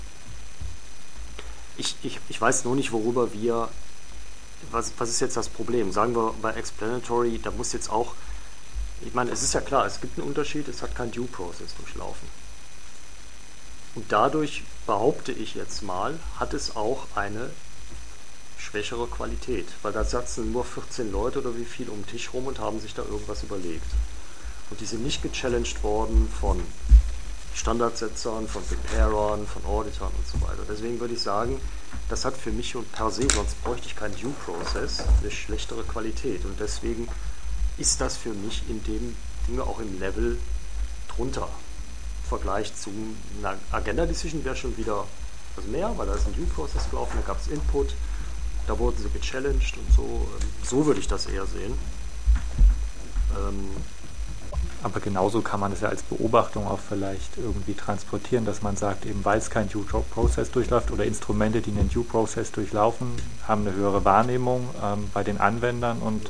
Ich weiß nur nicht, worüber wir, was ist jetzt das Problem? Sagen wir bei Explanatory, da muss jetzt auch, ich meine, es ist ja klar, es gibt einen Unterschied, es hat kein Due Process durchlaufen. Und dadurch, behaupte ich jetzt mal, hat es auch eine schwächere Qualität, weil da saßen nur 14 Leute oder wie viel um den Tisch rum und haben sich da irgendwas überlegt. Und die sind nicht gechallenged worden von Standardsetzern, von Preparern, von Auditern und so weiter. Deswegen würde ich sagen, das hat für mich und per se, sonst bräuchte ich keinen Due Process, eine schlechtere Qualität. Und deswegen ist das für mich in dem Dinge auch im Level drunter. Im Vergleich zu einer Agenda-Decision wäre schon wieder was mehr, weil da ist ein Due Process gelaufen, da gab es Input, da wurden sie gechallenged und so. So würde ich das eher sehen. Aber genauso kann man es ja als Beobachtung auch vielleicht irgendwie transportieren, dass man sagt, eben weil es kein Due Process durchläuft oder Instrumente, die einen Due Process durchlaufen, haben eine höhere Wahrnehmung bei den Anwendern und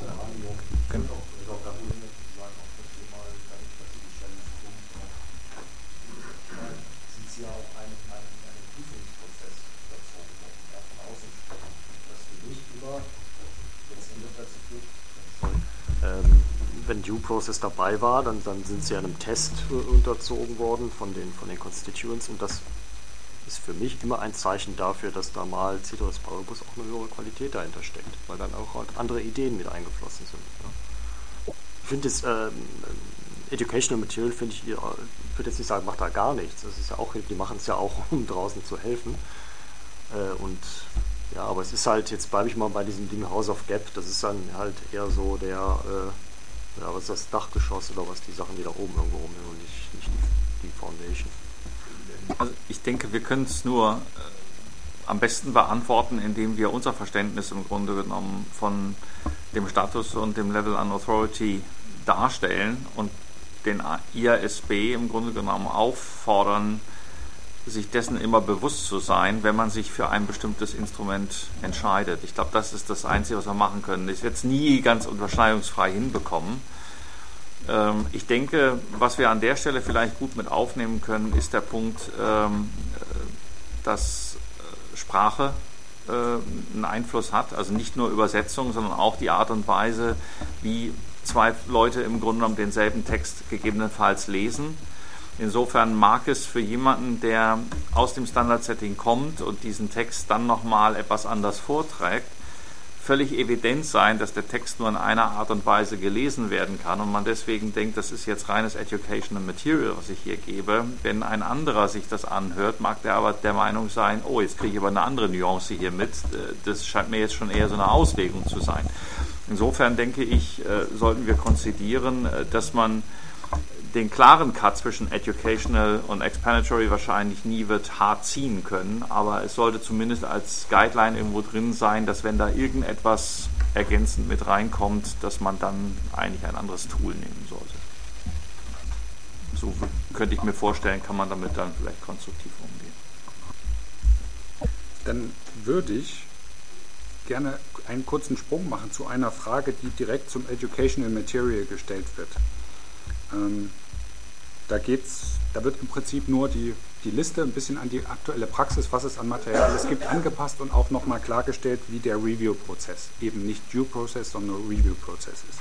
wenn Due Process dabei war, dann sind sie einem Test unterzogen worden von den Constituents und das ist für mich immer ein Zeichen dafür, dass da mal Ceteris Paribus auch eine höhere Qualität dahinter steckt, weil dann auch halt andere Ideen mit eingeflossen sind. Ja. Ich finde das Educational Material, finde ich, ich würde jetzt nicht sagen, macht da gar nichts. Das ist ja auch, die machen es ja auch, um draußen zu helfen. Und ja, aber es ist halt, jetzt bleibe ich mal bei diesem Ding House of Gap, das ist dann halt eher so der was ist das Dachgeschoss oder was die Sachen, die da oben irgendwo rumhängen und nicht die Foundation. Also ich denke, wir können es nur am besten beantworten, indem wir unser Verständnis im Grunde genommen von dem Status und dem Level an Authority darstellen und den IASB im Grunde genommen auffordern, sich dessen immer bewusst zu sein, wenn man sich für ein bestimmtes Instrument entscheidet. Ich glaube, das ist das Einzige, was wir machen können. Ich werde es nie ganz überschneidungsfrei hinbekommen. Ich denke, was wir an der Stelle vielleicht gut mit aufnehmen können, ist der Punkt, dass Sprache einen Einfluss hat, also nicht nur Übersetzung, sondern auch die Art und Weise, wie zwei Leute im Grunde genommen denselben Text gegebenenfalls lesen. Insofern mag es für jemanden, der aus dem Standard-Setting kommt und diesen Text dann nochmal etwas anders vorträgt, völlig evident sein, dass der Text nur in einer Art und Weise gelesen werden kann und man deswegen denkt, das ist jetzt reines Educational Material, was ich hier gebe. Wenn ein anderer sich das anhört, mag der aber der Meinung sein, oh, jetzt kriege ich aber eine andere Nuance hier mit. Das scheint mir jetzt schon eher so eine Auslegung zu sein. Insofern denke ich, sollten wir konzidieren, dass man den klaren Cut zwischen Educational und Explanatory wahrscheinlich nie wird hart ziehen können, aber es sollte zumindest als Guideline irgendwo drin sein, dass wenn da irgendetwas ergänzend mit reinkommt, dass man dann eigentlich ein anderes Tool nehmen sollte. So könnte ich mir vorstellen, kann man damit dann vielleicht konstruktiv umgehen. Dann würde ich gerne einen kurzen Sprung machen zu einer Frage, die direkt zum Educational Material gestellt wird. Da wird im Prinzip nur die Liste ein bisschen an die aktuelle Praxis, was es an Material es gibt, angepasst und auch nochmal klargestellt, wie der Review-Prozess, eben nicht Due-Process, sondern Review-Prozess ist.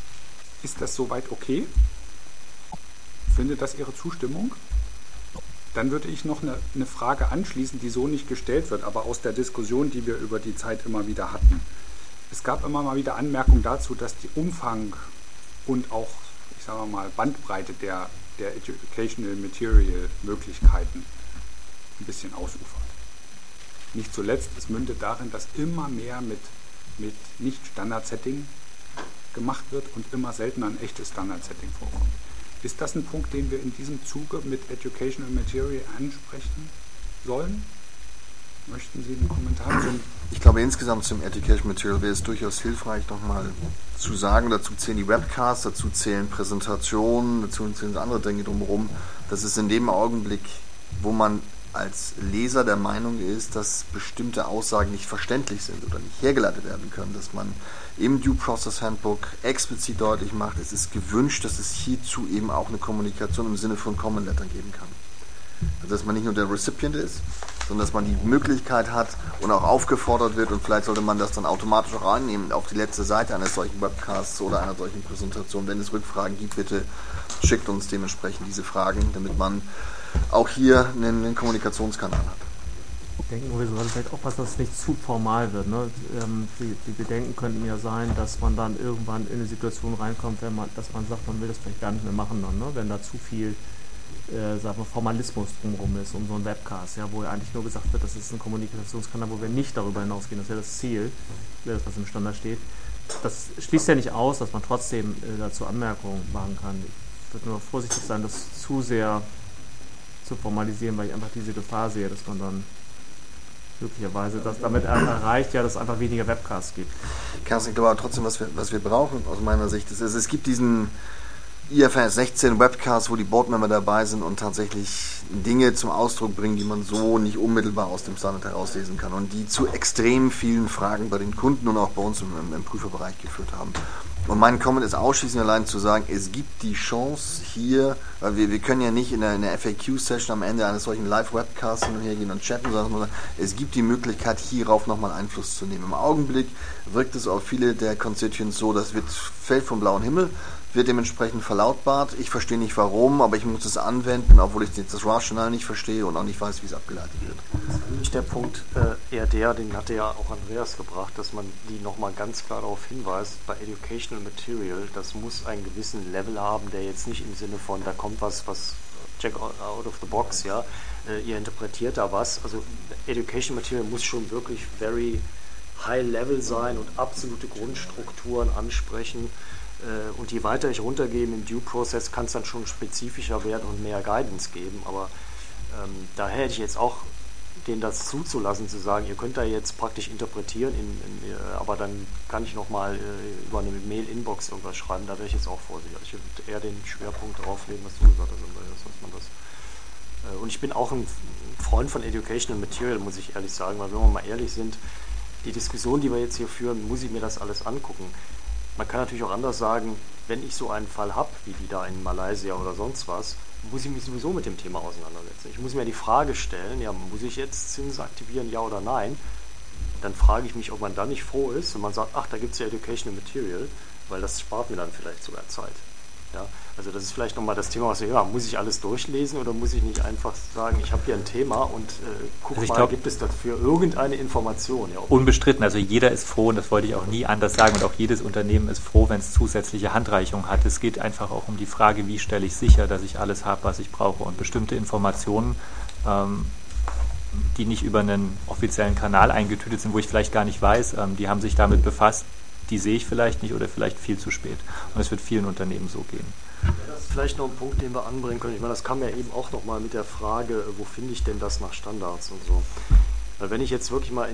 Ist das soweit okay? Findet das Ihre Zustimmung? Dann würde ich noch eine Frage anschließen, die so nicht gestellt wird, aber aus der Diskussion, die wir über die Zeit immer wieder hatten. Es gab immer mal wieder Anmerkungen dazu, dass die Umfang und auch, ich sage mal, Bandbreite der Educational Material Möglichkeiten ein bisschen ausufert. Nicht zuletzt, es mündet darin, dass immer mehr mit Nicht-Standard-Setting gemacht wird und immer seltener ein echtes Standard-Setting vorkommt. Ist das ein Punkt, den wir in diesem Zuge mit Educational Material ansprechen sollen? Möchten Sie einen Kommentar zum? Ich glaube, insgesamt zum Education Material wäre es durchaus hilfreich, nochmal zu sagen, dazu zählen die Webcasts, dazu zählen Präsentationen, dazu zählen andere Dinge drumherum. Das ist in dem Augenblick, wo man als Leser der Meinung ist, dass bestimmte Aussagen nicht verständlich sind oder nicht hergeleitet werden können, dass man im Due Process Handbook explizit deutlich macht, es ist gewünscht, dass es hierzu eben auch eine Kommunikation im Sinne von Common Letter geben kann. Also dass man nicht nur der Recipient ist, sondern dass man die Möglichkeit hat und auch aufgefordert wird, und vielleicht sollte man das dann automatisch auch einnehmen auf die letzte Seite eines solchen Webcasts oder einer solchen Präsentation. Wenn es Rückfragen gibt, bitte schickt uns dementsprechend diese Fragen, damit man auch hier einen Kommunikationskanal hat. Denken wir sollten vielleicht auch, dass das nicht zu formal wird. Ne? Die Bedenken könnten ja sein, dass man dann irgendwann in eine Situation reinkommt, dass man sagt, man will das vielleicht gar nicht mehr machen, dann, ne? Wenn da zu viel sagen wir, Formalismus drumherum ist, um so einen Webcast, ja, wo ja eigentlich nur gesagt wird, das ist ein Kommunikationskanal, wo wir nicht darüber hinausgehen, das ist ja das Ziel, das was im Standard steht. Das schließt ja nicht aus, dass man trotzdem dazu Anmerkungen machen kann. Ich würde nur vorsichtig sein, das zu sehr zu formalisieren, weil ich einfach diese Gefahr sehe, dass man dann möglicherweise das damit erreicht, ja, dass es einfach weniger Webcasts gibt. Kerstin, ich glaube aber trotzdem, was wir brauchen aus meiner Sicht, ist, es gibt diesen IFRS 16 Webcasts, wo die Boardmember dabei sind und tatsächlich Dinge zum Ausdruck bringen, die man so nicht unmittelbar aus dem Standard herauslesen kann und die zu extrem vielen Fragen bei den Kunden und auch bei uns im Prüferbereich geführt haben. Und mein Comment ist ausschließlich allein zu sagen, es gibt die Chance hier, weil wir können ja nicht in der FAQ-Session am Ende eines solchen Live-Webcasts hin und her gehen und chatten, sondern es gibt die Möglichkeit, hierauf nochmal Einfluss zu nehmen. Im Augenblick wirkt es auf viele der Constituents so, das fällt vom blauen Himmel, wird dementsprechend verlautbart. Ich verstehe nicht warum, aber ich muss es anwenden, obwohl ich das Rational nicht verstehe und auch nicht weiß, wie es abgeleitet wird. Das ist nämlich der Punkt eher den hatte ja auch Andreas gebracht, dass man die nochmal ganz klar darauf hinweist, bei Educational Material, das muss einen gewissen Level haben, der jetzt nicht im Sinne von, da kommt was check out of the box, ja, ihr interpretiert da was. Also Educational Material muss schon wirklich very high level sein und absolute Grundstrukturen ansprechen. Und je weiter ich runtergehe im Due Process, kann es dann schon spezifischer werden und mehr Guidance geben. Aber daher hätte ich jetzt auch denen das zuzulassen, zu sagen, ihr könnt da jetzt praktisch interpretieren, aber dann kann ich nochmal über eine Mail-Inbox irgendwas schreiben, da wäre ich jetzt auch vorsichtig. Ich würde eher den Schwerpunkt darauf legen, was du gesagt hast, Andreas, dass man das. Und ich bin auch ein Freund von Educational Material, muss ich ehrlich sagen, weil wenn wir mal ehrlich sind, die Diskussion, die wir jetzt hier führen, muss ich mir das alles angucken. Man kann natürlich auch anders sagen, wenn ich so einen Fall habe, wie die da in Malaysia oder sonst was, muss ich mich sowieso mit dem Thema auseinandersetzen. Ich muss mir die Frage stellen, ja, muss ich jetzt Zinsen aktivieren, ja oder nein? Dann frage ich mich, ob man dann nicht froh ist und man sagt, ach, da gibt es ja Educational Material, weil das spart mir dann vielleicht sogar Zeit. Ja, also das ist vielleicht nochmal das Thema, was wir hören. Muss ich alles durchlesen oder muss ich nicht einfach sagen, ich habe hier ein Thema und guck also mal, gibt es dafür irgendeine Information? Ja, unbestritten, also jeder ist froh und das wollte ich auch nie anders sagen und auch jedes Unternehmen ist froh, wenn es zusätzliche Handreichungen hat. Es geht einfach auch um die Frage, wie stelle ich sicher, dass ich alles habe, was ich brauche und bestimmte Informationen, die nicht über einen offiziellen Kanal eingetütet sind, wo ich vielleicht gar nicht weiß, die haben sich damit befasst, die sehe ich vielleicht nicht oder vielleicht viel zu spät. Und es wird vielen Unternehmen so gehen. Ja, das ist vielleicht noch ein Punkt, den wir anbringen können. Ich meine, das kam ja eben auch nochmal mit der Frage, wo finde ich denn das nach Standards und so. Weil wenn ich jetzt wirklich mal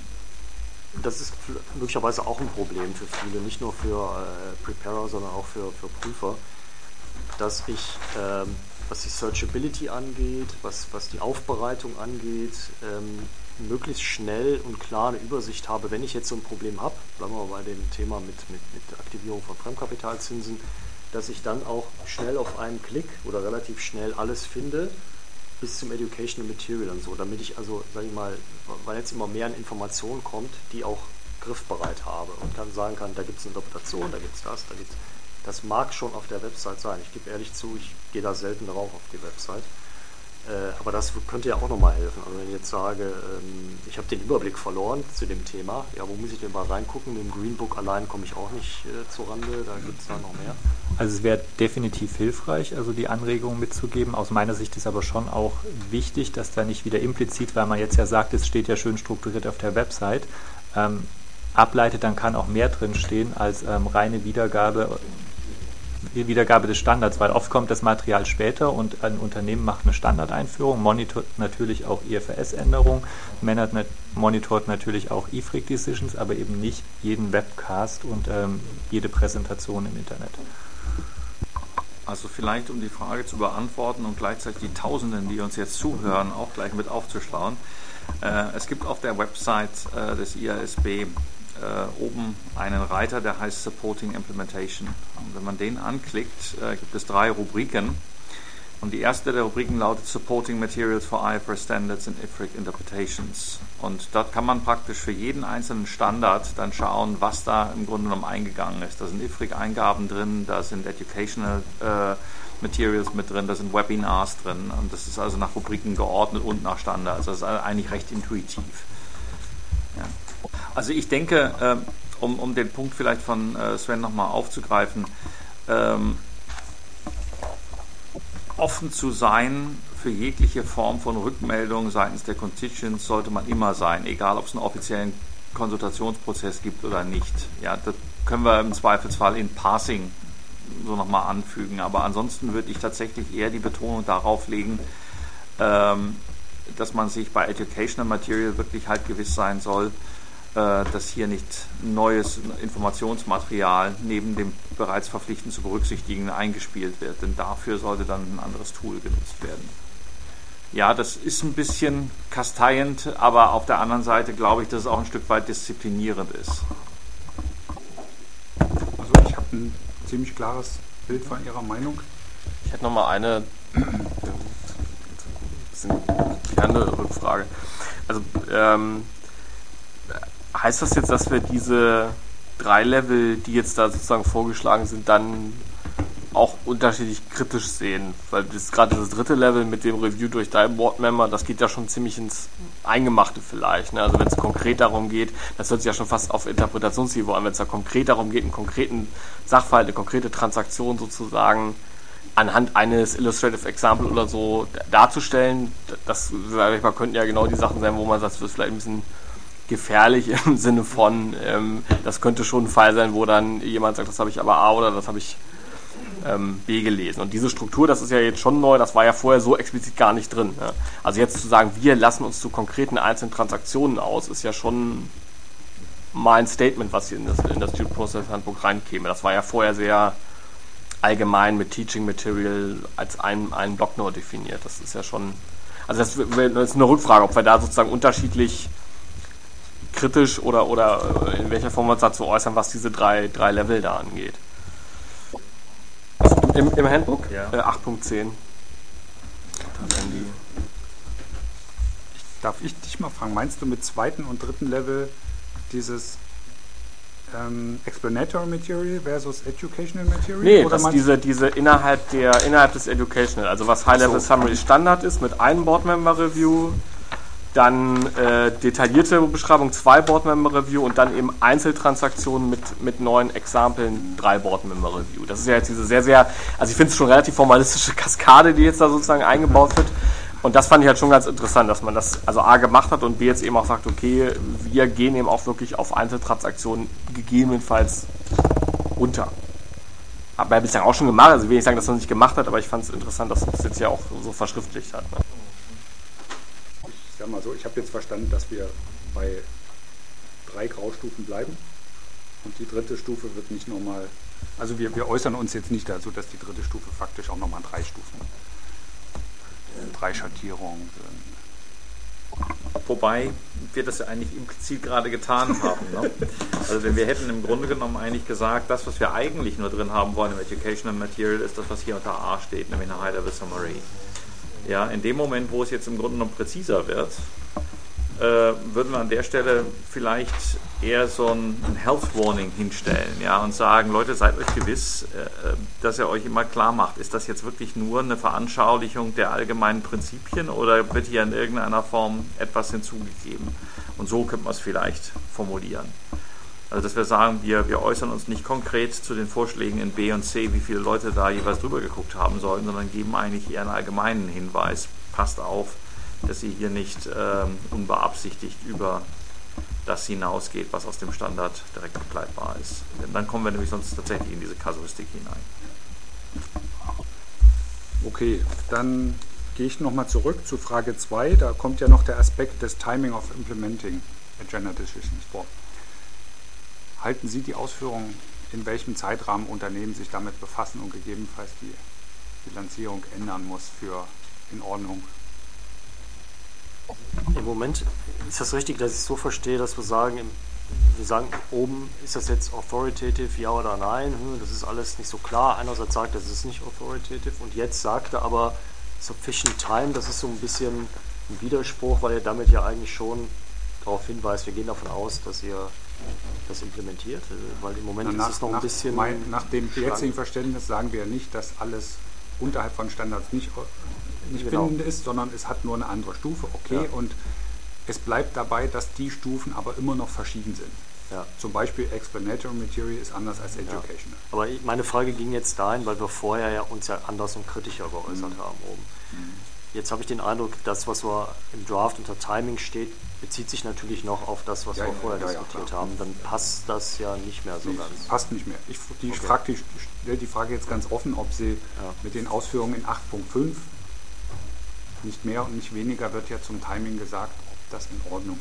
das ist möglicherweise auch ein Problem für viele, nicht nur für Preparer, sondern auch für Prüfer, dass ich, was die Searchability angeht, was die Aufbereitung angeht, möglichst schnell und klar eine Übersicht habe, wenn ich jetzt so ein Problem habe, bleiben wir mal bei dem Thema mit Aktivierung von Fremdkapitalzinsen, dass ich dann auch schnell auf einen Klick oder relativ schnell alles finde, bis zum Educational Material und so, damit ich also, sage ich mal, weil jetzt immer mehr an Informationen kommt, die auch griffbereit habe und dann sagen kann, da gibt es eine Interpretation, da gibt es das, das mag schon auf der Website sein. Ich gebe ehrlich zu, ich gehe da selten drauf auf die Website. Aber das könnte ja auch nochmal helfen. Also wenn ich jetzt sage, ich habe den Überblick verloren zu dem Thema, ja, wo muss ich denn mal reingucken? Mit dem Greenbook allein komme ich auch nicht zurande, da gibt es da noch mehr. Also es wäre definitiv hilfreich, also die Anregungen mitzugeben. Aus meiner Sicht ist aber schon auch wichtig, dass da nicht wieder implizit, weil man jetzt ja sagt, es steht ja schön strukturiert auf der Website, ableitet, dann kann auch mehr drin stehen als reine Wiedergabe des Standards, weil oft kommt das Material später und ein Unternehmen macht eine Standardeinführung, monitort natürlich auch IFRS-Änderungen, monitort natürlich auch IFRIC-Decisions, aber eben nicht jeden Webcast und jede Präsentation im Internet. Also vielleicht, um die Frage zu beantworten und gleichzeitig die Tausenden, die uns jetzt zuhören, auch gleich mit aufzuschlauen. Es gibt auf der Website des IASB oben einen Reiter, der heißt Supporting Implementation. Und wenn man den anklickt, gibt es 3 Rubriken. Und die erste der Rubriken lautet Supporting Materials for IFRS Standards and IFRIC Interpretations. Und dort kann man praktisch für jeden einzelnen Standard dann schauen, was da im Grunde genommen eingegangen ist. Da sind IFRIC-Eingaben drin, da sind Educational Materials mit drin, da sind Webinars drin. Und das ist also nach Rubriken geordnet und nach Standards. Das ist eigentlich recht intuitiv. Ja. Also ich denke, um den Punkt vielleicht von Sven nochmal aufzugreifen, offen zu sein für jegliche Form von Rückmeldung seitens der Constituents sollte man immer sein, egal ob es einen offiziellen Konsultationsprozess gibt oder nicht. Ja, das können wir im Zweifelsfall in Passing so nochmal anfügen, aber ansonsten würde ich tatsächlich eher die Betonung darauf legen, dass man sich bei Educational Material wirklich halt gewiss sein soll, dass hier nicht neues Informationsmaterial neben dem bereits verpflichtend zu berücksichtigen eingespielt wird, denn dafür sollte dann ein anderes Tool genutzt werden. Ja, das ist ein bisschen kasteiend, aber auf der anderen Seite glaube ich, dass es auch ein Stück weit disziplinierend ist. Also ich habe ein ziemlich klares Bild von Ihrer Meinung. Ich hätte nochmal eine gerne Rückfrage. Also heißt das jetzt, dass wir diese 3 Level, die jetzt da sozusagen vorgeschlagen sind, dann auch unterschiedlich kritisch sehen? Weil das, gerade das 3. Level mit dem Review durch dein Board-Member, das geht ja schon ziemlich ins Eingemachte vielleicht. Ne? Also wenn es konkret darum geht, das hört sich ja schon fast auf Interpretationsniveau an, wenn es da konkret darum geht, einen konkreten Sachverhalt, eine konkrete Transaktion sozusagen anhand eines Illustrative Example oder so darzustellen, das könnten ja genau die Sachen sein, wo man sagt, das wird vielleicht ein bisschen gefährlich im Sinne von, das könnte schon ein Fall sein, wo dann jemand sagt, das habe ich aber A oder das habe ich B gelesen. Und diese Struktur, das ist ja jetzt schon neu, das war ja vorher so explizit gar nicht drin. Ne? Also jetzt zu sagen, wir lassen uns zu konkreten einzelnen Transaktionen aus, ist ja schon mal ein Statement, was hier in das Due Process Handbuch reinkäme. Das war ja vorher sehr allgemein mit Teaching Material als einen Blocknote definiert. Das ist ja schon, also das ist eine Rückfrage, ob wir da sozusagen unterschiedlich kritisch oder in welcher Form wir uns dazu äußern, was diese drei Level da angeht. Im Handbook? Ja. 8.10. Darf ich dich mal fragen, meinst du mit 2. und 3. Level dieses Explanatory Material versus Educational Material? Nee, oder das diese innerhalb des Educational, also was High-Level Summary Standard ist, mit einem Board-Member-Review, dann detaillierte Beschreibung, 2 Board-Member-Review und dann eben Einzeltransaktionen mit neuen Exempeln, 3 Board-Member-Review. Das ist ja jetzt diese sehr, sehr, also ich finde es schon relativ formalistische Kaskade, die jetzt da sozusagen eingebaut wird. Und das fand ich halt schon ganz interessant, dass man das also A gemacht hat und B jetzt eben auch sagt, okay, wir gehen eben auch wirklich auf Einzeltransaktionen gegebenenfalls runter. Haben wir ja bislang auch schon gemacht, also ich will nicht sagen, dass man es nicht gemacht hat, aber ich fand es interessant, dass man das jetzt ja auch so verschriftlicht hat. Ne? Ich sag mal so, ich habe jetzt verstanden, dass wir bei 3 Graustufen bleiben und die 3. Stufe wird nicht nochmal, also wir äußern uns jetzt nicht dazu, dass die 3. Stufe faktisch auch nochmal 3 Stufen, 3 Schattierungen sind. Wobei wir das ja eigentlich implizit gerade getan haben. Ne? Also denn wir hätten im Grunde genommen eigentlich gesagt, das, was wir eigentlich nur drin haben wollen im Educational Material, ist das, was hier unter A steht, nämlich eine High-Level Summary. Ja, in dem Moment, wo es jetzt im Grunde genommen präziser wird, würden wir an der Stelle vielleicht eher so ein Health Warning hinstellen, ja, und sagen, Leute, seid euch gewiss, dass ihr euch immer klar macht, ist das jetzt wirklich nur eine Veranschaulichung der allgemeinen Prinzipien oder wird hier in irgendeiner Form etwas hinzugegeben? Und so könnte man es vielleicht formulieren. Also dass wir sagen, wir äußern uns nicht konkret zu den Vorschlägen in B und C, wie viele Leute da jeweils drüber geguckt haben sollen, sondern geben eigentlich eher einen allgemeinen Hinweis. Passt auf, dass sie hier nicht unbeabsichtigt über das hinausgeht, was aus dem Standard direkt ableitbar ist. Denn dann kommen wir nämlich sonst tatsächlich in diese Kasuistik hinein. Okay, dann gehe ich nochmal zurück zu Frage 2. Da kommt ja noch der Aspekt des Timing of Implementing Agenda Decisions vor. Halten Sie die Ausführungen, in welchem Zeitrahmen Unternehmen sich damit befassen und gegebenenfalls die Bilanzierung ändern muss, für in Ordnung? Im Moment ist das richtig, dass ich es so verstehe, dass wir sagen, oben ist das jetzt authoritative, ja oder nein, das ist alles nicht so klar. Einerseits sagt er, es ist nicht authoritative und jetzt sagt er aber sufficient time, das ist so ein bisschen ein Widerspruch, weil er damit ja eigentlich schon darauf hinweist, wir gehen davon aus, dass ihr das implementiert, weil im Moment ist es noch ein bisschen... Nach dem jetzigen Verständnis sagen wir ja nicht, dass alles unterhalb von Standards nicht bindend ist, sondern es hat nur eine andere Stufe, okay, ja. Und es bleibt dabei, dass die Stufen aber immer noch verschieden sind. Ja. Zum Beispiel Explanatory Material ist anders als Educational. Ja. Aber meine Frage ging jetzt dahin, weil wir vorher ja uns ja anders und kritischer geäußert haben oben. Jetzt habe ich den Eindruck, das, was wir im Draft unter Timing steht, bezieht sich natürlich noch auf das, was wir vorher diskutiert haben. Dann passt das ja nicht mehr so ganz. Passt nicht mehr. Ich stelle die Frage jetzt ganz offen, ob Sie mit den Ausführungen in 8.5 nicht mehr und nicht weniger wird ja zum Timing gesagt, ob das in Ordnung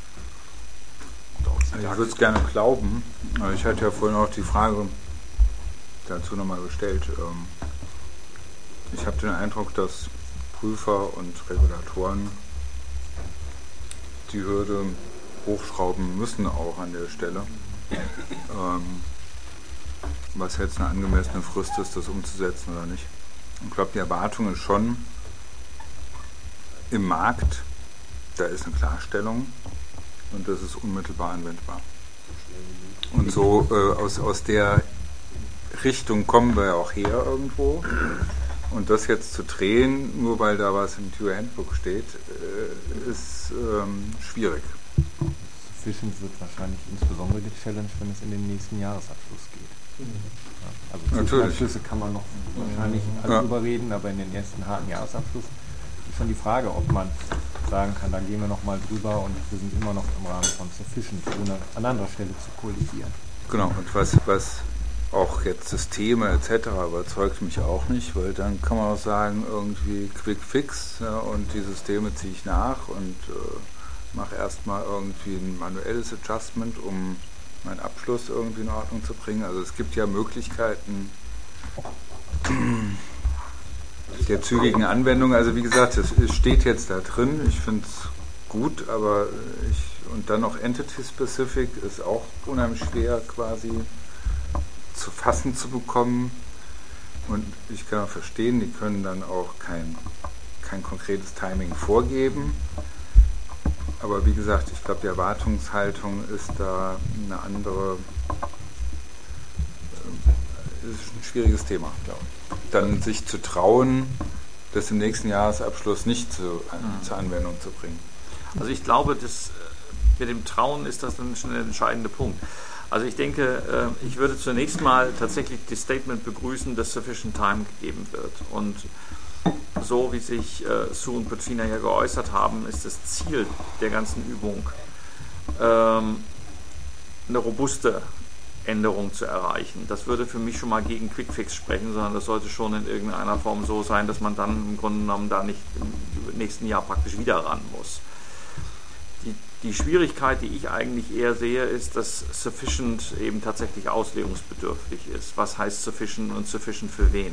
ist. Ich würde es gerne glauben. Ich hatte ja vorhin auch die Frage dazu nochmal gestellt. Ich habe den Eindruck, dass Prüfer und Regulatoren die Hürde hochschrauben müssen auch an der Stelle. Was jetzt eine angemessene Frist ist, das umzusetzen oder nicht. Ich glaube, die Erwartung ist schon im Markt, da ist eine Klarstellung und das ist unmittelbar anwendbar. Und so aus der Richtung kommen wir ja auch her irgendwo. Und das jetzt zu drehen, nur weil da was im TUI Handbook steht, ist schwierig. Sufficient wird wahrscheinlich insbesondere gechallenged, wenn es in den nächsten Jahresabschluss geht. Ja, also Abschlüsse kann man noch wahrscheinlich alle überreden, aber in den ersten harten Jahresabschluss ist schon die Frage, ob man sagen kann, dann gehen wir nochmal drüber und wir sind immer noch im Rahmen von Sufficient, ohne an anderer Stelle zu kollidieren. Genau, und was auch jetzt Systeme etc. überzeugt mich auch nicht, weil dann kann man auch sagen, irgendwie Quick Fix, ja, und die Systeme ziehe ich nach und mache erstmal irgendwie ein manuelles Adjustment, um meinen Abschluss irgendwie in Ordnung zu bringen. Also es gibt ja Möglichkeiten der zügigen Anwendung. Also wie gesagt, es steht jetzt da drin, ich finde es gut, aber und dann noch Entity-Specific ist auch unheimlich schwer quasi zu fassen zu bekommen, und ich kann auch verstehen, die können dann auch kein konkretes Timing vorgeben, aber wie gesagt, ich glaube, die Erwartungshaltung ist da eine andere, ist ein schwieriges Thema, glaube ich. Dann sich zu trauen, das im nächsten Jahresabschluss nicht zur Anwendung zu bringen. Also ich glaube, mit dem Trauen ist das dann schon der entscheidende Punkt. Also ich denke, ich würde zunächst mal tatsächlich das Statement begrüßen, dass Sufficient Time gegeben wird. Und so wie sich Sue und Petrina ja geäußert haben, ist das Ziel der ganzen Übung, eine robuste Änderung zu erreichen. Das würde für mich schon mal gegen Quickfix sprechen, sondern das sollte schon in irgendeiner Form so sein, dass man dann im Grunde genommen da nicht im nächsten Jahr praktisch wieder ran muss. Die Schwierigkeit, die ich eigentlich eher sehe, ist, dass Sufficient eben tatsächlich auslegungsbedürftig ist. Was heißt Sufficient und Sufficient für wen?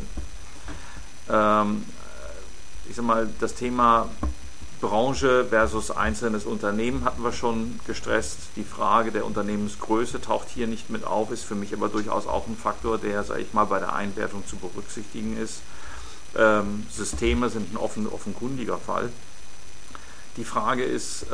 Ich sag mal, das Thema Branche versus einzelnes Unternehmen hatten wir schon gestresst. Die Frage der Unternehmensgröße taucht hier nicht mit auf, ist für mich aber durchaus auch ein Faktor, der, sage ich mal, bei der Einwertung zu berücksichtigen ist. Systeme sind ein offenkundiger Fall. Die Frage ist,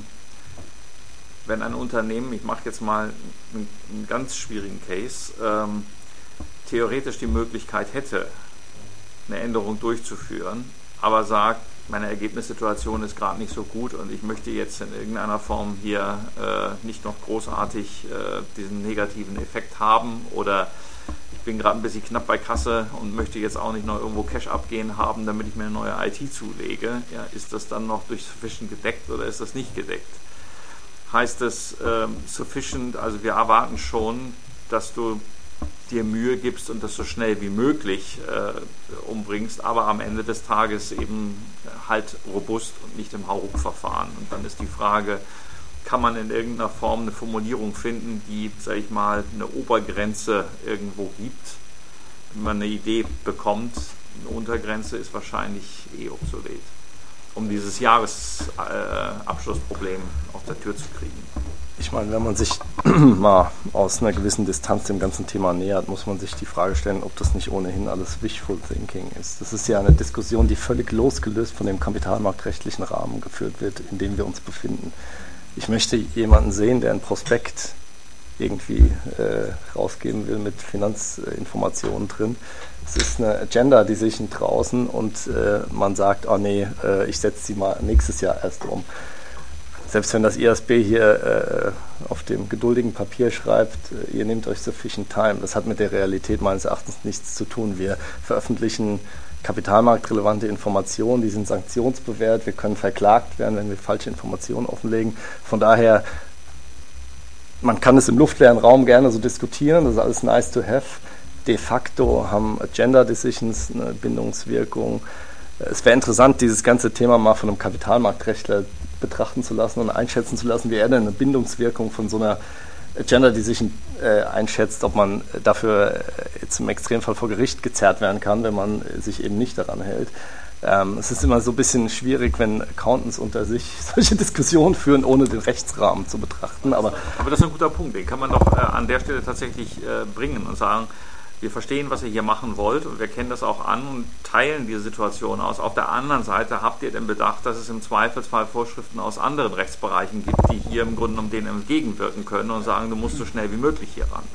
wenn ein Unternehmen, ich mache jetzt mal einen ganz schwierigen Case, theoretisch die Möglichkeit hätte, eine Änderung durchzuführen, aber sagt, meine Ergebnissituation ist gerade nicht so gut und ich möchte jetzt in irgendeiner Form hier nicht noch großartig diesen negativen Effekt haben, oder ich bin gerade ein bisschen knapp bei Kasse und möchte jetzt auch nicht noch irgendwo Cash abgehen haben, damit ich mir eine neue IT zulege. Ja, ist das dann noch durch Sufficient gedeckt oder ist das nicht gedeckt? Heißt es Sufficient, also wir erwarten schon, dass du dir Mühe gibst und das so schnell wie möglich umbringst, aber am Ende des Tages eben halt robust und nicht im Hauruck-Verfahren. Und dann ist die Frage, kann man in irgendeiner Form eine Formulierung finden, die, sage ich mal, eine Obergrenze irgendwo gibt, wenn man eine Idee bekommt. Eine Untergrenze ist wahrscheinlich obsolet, um dieses Jahresabschlussproblem auf der Tür zu kriegen. Ich meine, wenn man sich mal aus einer gewissen Distanz dem ganzen Thema nähert, muss man sich die Frage stellen, ob das nicht ohnehin alles Wishful Thinking ist. Das ist ja eine Diskussion, die völlig losgelöst von dem kapitalmarktrechtlichen Rahmen geführt wird, in dem wir uns befinden. Ich möchte jemanden sehen, der ein Prospekt irgendwie rausgeben will mit Finanzinformationen drin. Es ist eine Agenda, die sich draußen und man sagt, oh nee, ich setze sie mal nächstes Jahr erst um. Selbst wenn das IASB hier auf dem geduldigen Papier schreibt, ihr nehmt euch sufficient time, das hat mit der Realität meines Erachtens nichts zu tun. Wir veröffentlichen kapitalmarktrelevante Informationen, die sind sanktionsbewehrt, wir können verklagt werden, wenn wir falsche Informationen offenlegen. Von daher, man kann es im luftleeren Raum gerne so diskutieren, das ist alles nice to have. De facto haben Agenda Decisions eine Bindungswirkung. Es wäre interessant, dieses ganze Thema mal von einem Kapitalmarktrechtler betrachten zu lassen und einschätzen zu lassen, wie er denn eine Bindungswirkung von so einer Agenda Decision einschätzt, ob man dafür jetzt im Extremfall vor Gericht gezerrt werden kann, wenn man sich eben nicht daran hält. Es ist immer so ein bisschen schwierig, wenn Accountants unter sich solche Diskussionen führen, ohne den Rechtsrahmen zu betrachten. Aber das ist ein guter Punkt, den kann man doch an der Stelle tatsächlich bringen und sagen, wir verstehen, was ihr hier machen wollt und wir kennen das auch an und teilen diese Situation aus. Auf der anderen Seite habt ihr den Bedacht, dass es im Zweifelsfall Vorschriften aus anderen Rechtsbereichen gibt, die hier im Grunde genommen denen entgegenwirken können und sagen, du musst so schnell wie möglich hier ran.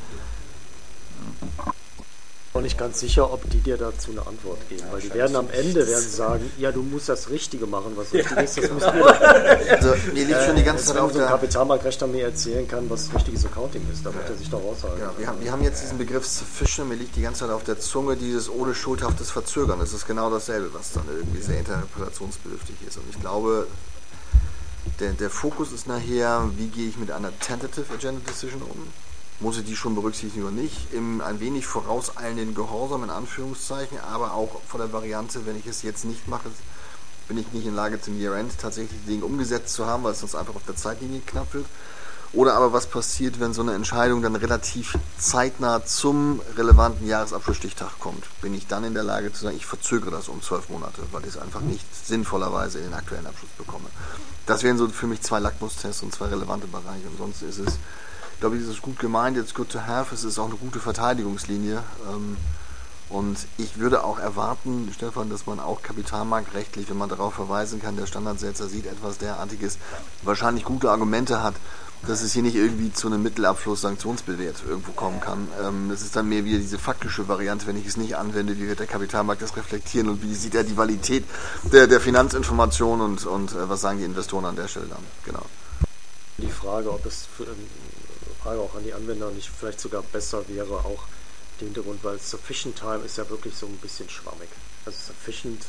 Ich bin nicht ganz sicher, ob die dir dazu eine Antwort geben, weil die werden am Ende sagen, ja, du musst das Richtige machen, was richtig ist, das musst du machen. Also, mir liegt schon die ganze Zeit auf so ein der... Kapitalmarktrechtler mir erzählen kann, was richtiges Accounting ist, da wird er sich doch raushalten. Ja, wir haben jetzt diesen Begriff Sufficient, mir liegt die ganze Zeit auf der Zunge dieses ohne schuldhaftes Verzögern. Das ist genau dasselbe, was dann irgendwie sehr interpretationsbedürftig ist. Und ich glaube, der Fokus ist nachher, wie gehe ich mit einer Tentative Agenda Decision um? Muss ich die schon berücksichtigen oder nicht? Im ein wenig vorauseilenden Gehorsam, in Anführungszeichen, aber auch von der Variante, wenn ich es jetzt nicht mache, bin ich nicht in Lage, zum Year-End tatsächlich die Dinge umgesetzt zu haben, weil es sonst einfach auf der Zeitlinie knapp wird. Oder aber was passiert, wenn so eine Entscheidung dann relativ zeitnah zum relevanten Jahresabschlussstichtag kommt? Bin ich dann in der Lage zu sagen, ich verzögere das um 12 Monate, weil ich es einfach nicht sinnvollerweise in den aktuellen Abschluss bekomme? Das wären so für mich 2 Lackmustests und 2 relevante Bereiche. Und sonst ist es, ich glaube, es ist gut gemeint, it's good to have, es ist auch eine gute Verteidigungslinie. Und ich würde auch erwarten, Stefan, dass man auch kapitalmarktrechtlich, wenn man darauf verweisen kann, der Standardsetzer sieht etwas derartiges, wahrscheinlich gute Argumente hat, dass es hier nicht irgendwie zu einem Mittelabschluss Sanktionsbewehrt irgendwo kommen kann. Das ist dann mehr wieder diese faktische Variante, wenn ich es nicht anwende, wie wird der Kapitalmarkt das reflektieren und wie sieht er die Validität der Finanzinformation und was sagen die Investoren an der Stelle dann? Genau. Die Frage, ob es Frage auch an die Anwender nicht vielleicht sogar besser wäre, auch der Hintergrund, weil Sufficient Time ist ja wirklich so ein bisschen schwammig. Also Sufficient,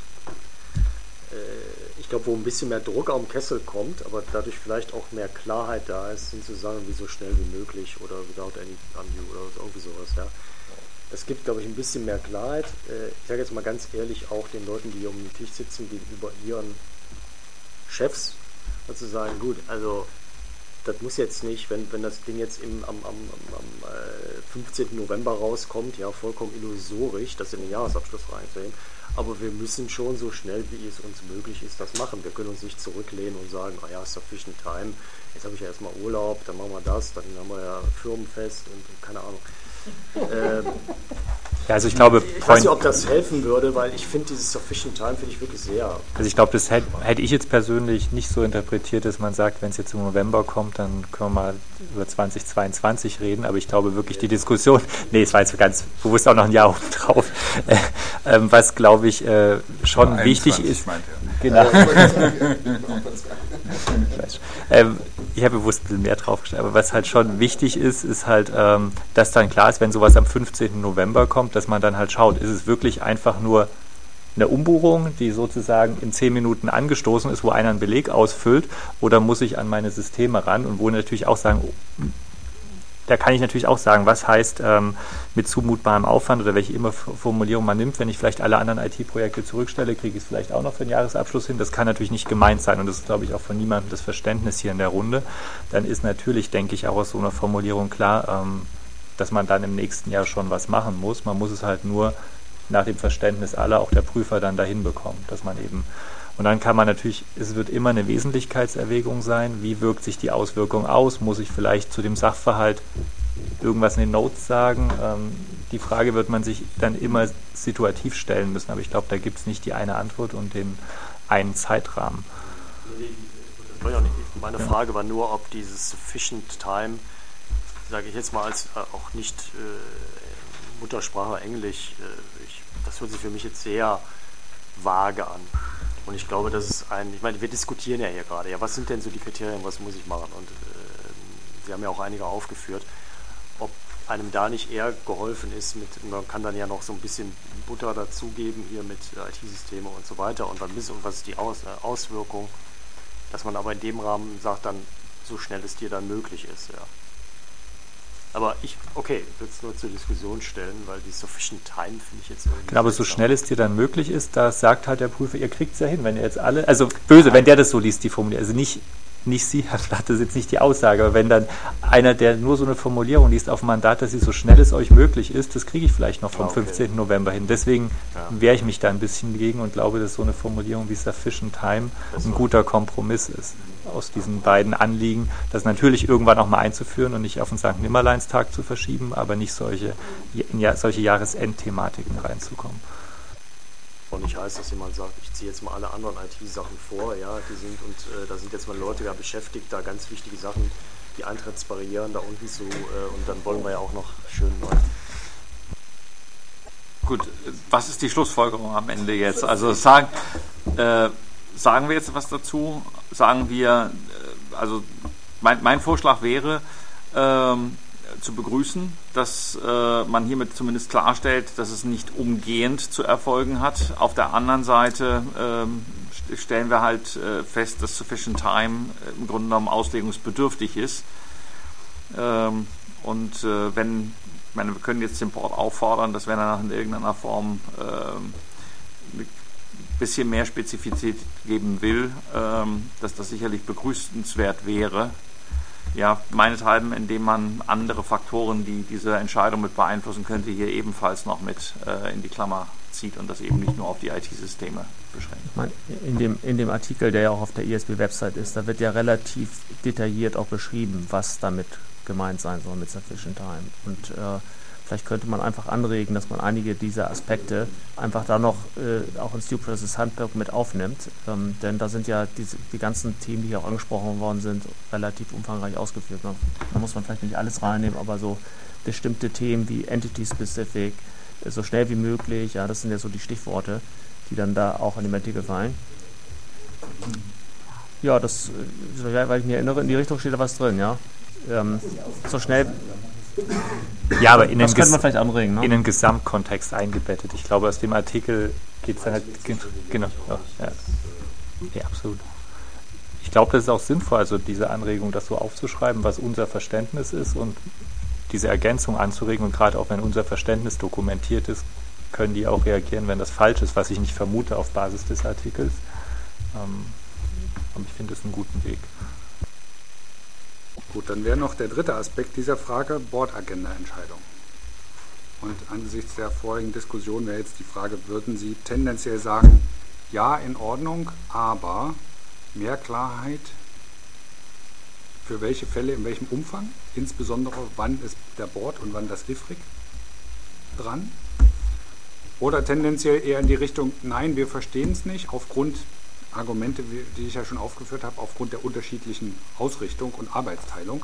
ich glaube, wo ein bisschen mehr Druck am Kessel kommt, aber dadurch vielleicht auch mehr Klarheit da ist, sind zu sagen, wie so schnell wie möglich oder without any undue oder irgendwie sowas, ja. Es gibt, glaube ich, ein bisschen mehr Klarheit. Ich sage jetzt mal ganz ehrlich, auch den Leuten, die hier um den Tisch sitzen, gegenüber ihren Chefs, zu sagen, gut, also das muss jetzt nicht, wenn das Ding jetzt am 15. November rauskommt, ja, vollkommen illusorisch, das in den Jahresabschluss reinzunehmen. Aber wir müssen schon so schnell, wie es uns möglich ist, das machen. Wir können uns nicht zurücklehnen und sagen, ja, Sufficient Time, jetzt habe ich ja erstmal Urlaub, dann machen wir das, dann haben wir ja Firmenfest und keine Ahnung. Ja, also ich glaube, ich weiß nicht, ob das helfen würde, weil ich finde dieses Sufficient Time finde ich wirklich sehr. Also ich glaube, das hätte ich jetzt persönlich nicht so interpretiert, dass man sagt, wenn es jetzt im November kommt, dann können wir mal über 2022 reden, aber ich glaube wirklich die Diskussion, nee, es war jetzt ganz bewusst auch noch ein Jahr oben drauf, was glaube ich schon wichtig ist. Genau. Ich habe bewusst ein bisschen mehr draufgestellt, aber was halt schon wichtig ist, ist halt, dass dann klar ist, wenn sowas am 15. November kommt, dass man dann halt schaut, ist es wirklich einfach nur eine Umbuchung, die sozusagen in 10 Minuten angestoßen ist, wo einer einen Beleg ausfüllt, oder muss ich an meine Systeme ran und wo natürlich auch sagen, da kann ich natürlich auch sagen, was heißt mit zumutbarem Aufwand oder welche immer Formulierung man nimmt. Wenn ich vielleicht alle anderen IT-Projekte zurückstelle, kriege ich es vielleicht auch noch für den Jahresabschluss hin. Das kann natürlich nicht gemeint sein und das ist, glaube ich, auch von niemandem das Verständnis hier in der Runde. Dann ist natürlich, denke ich, auch aus so einer Formulierung klar, dass man dann im nächsten Jahr schon was machen muss. Man muss es halt nur nach dem Verständnis aller, auch der Prüfer, dann dahin bekommen, dass man eben. Und dann kann man natürlich, es wird immer eine Wesentlichkeitserwägung sein, wie wirkt sich die Auswirkung aus, muss ich vielleicht zu dem Sachverhalt irgendwas in den Notes sagen. Die Frage wird man sich dann immer situativ stellen müssen, aber ich glaube, da gibt es nicht die eine Antwort und den einen Zeitrahmen. Das war ja nicht, meine Frage war nur, ob dieses Sufficient Time, sage ich jetzt mal als auch nicht Muttersprache Englisch, das hört sich für mich jetzt sehr vage an. Und ich glaube, das ist ich meine, wir diskutieren ja hier gerade, ja, was sind denn so die Kriterien, was muss ich machen? Und Sie haben ja auch einige aufgeführt, ob einem da nicht eher geholfen ist, man kann dann ja noch so ein bisschen Butter dazugeben, hier mit IT-Systeme und so weiter und was ist die Auswirkung, dass man aber in dem Rahmen sagt, dann so schnell es dir dann möglich ist, ja. Aber ich würde es nur zur Diskussion stellen, weil die Sufficient Time finde ich jetzt irgendwie. Genau, aber so schnell es dir dann möglich ist, da sagt halt der Prüfer, ihr kriegt es ja hin, wenn ihr jetzt alle, also böse, wenn der das so liest, die Formulierung, also nicht Sie, Herr Schlatt, das ist jetzt nicht die Aussage, aber wenn dann einer, der nur so eine Formulierung liest auf dem Mandat, dass sie so schnell es euch möglich ist, das kriege ich vielleicht noch vom 15. November hin. Deswegen wehre ich mich da ein bisschen gegen und glaube, dass so eine Formulierung wie Sufficient Time ein guter Kompromiss ist aus diesen beiden Anliegen, das natürlich irgendwann auch mal einzuführen und nicht auf den St. Nimmerleinstag zu verschieben, aber nicht solche Jahresendthematiken reinzukommen. Und nicht heißt, dass jemand sagt, ich ziehe jetzt mal alle anderen IT-Sachen vor, ja, da sind jetzt mal Leute da beschäftigt, da ganz wichtige Sachen, die Eintrittsbarrieren da unten so, und dann wollen wir ja auch noch schön neu. Gut, was ist die Schlussfolgerung am Ende jetzt? Also sagen wir jetzt was dazu? Sagen wir, also mein Vorschlag wäre, zu begrüßen, dass man hiermit zumindest klarstellt, dass es nicht umgehend zu erfolgen hat. Auf der anderen Seite stellen wir halt fest, dass Sufficient Time im Grunde genommen auslegungsbedürftig ist. Wir können jetzt den Board auffordern, dass wenn er in irgendeiner Form ein bisschen mehr Spezifizität geben will, dass das sicherlich begrüßenswert wäre. Ja, meinethalben, indem man andere Faktoren, die diese Entscheidung mit beeinflussen könnte, hier ebenfalls noch mit in die Klammer zieht und das eben nicht nur auf die IT-Systeme beschränkt. Ich meine, in dem Artikel, der ja auch auf der ISB-Website ist, da wird ja relativ detailliert auch beschrieben, was damit gemeint sein soll mit Sufficient Time. Und vielleicht könnte man einfach anregen, dass man einige dieser Aspekte einfach da noch auch ins Due Process Handbook mit aufnimmt, denn da sind ja die ganzen Themen, die hier auch angesprochen worden sind, relativ umfangreich ausgeführt. Da muss man vielleicht nicht alles reinnehmen, aber so bestimmte Themen wie Entity-Specific, so schnell wie möglich, ja, das sind ja so die Stichworte, die dann da auch in dem Artikel fallen. Ja, das, weil ich mich erinnere, in die Richtung steht da was drin, ja. So schnell. Ja, aber in das könnte man vielleicht anregen, ne? In den Gesamtkontext eingebettet. Ich glaube, aus dem Artikel geht es dann halt. Genau. Ja, absolut. Ich glaube, das ist auch sinnvoll, also diese Anregung, das so aufzuschreiben, was unser Verständnis ist und diese Ergänzung anzuregen. Und gerade auch wenn unser Verständnis dokumentiert ist, können die auch reagieren, wenn das falsch ist, was ich nicht vermute auf Basis des Artikels. Und ich finde das einen guten Weg. Gut, dann wäre noch der dritte Aspekt dieser Frage Board-Agenda-Entscheidung. Und angesichts der vorigen Diskussion wäre jetzt die Frage, würden Sie tendenziell sagen, ja, in Ordnung, aber mehr Klarheit für welche Fälle, in welchem Umfang, insbesondere wann ist der Board und wann das IFRIC dran. Oder tendenziell eher in die Richtung, nein, wir verstehen es nicht, aufgrund Argumente, die ich ja schon aufgeführt habe, aufgrund der unterschiedlichen Ausrichtung und Arbeitsteilung.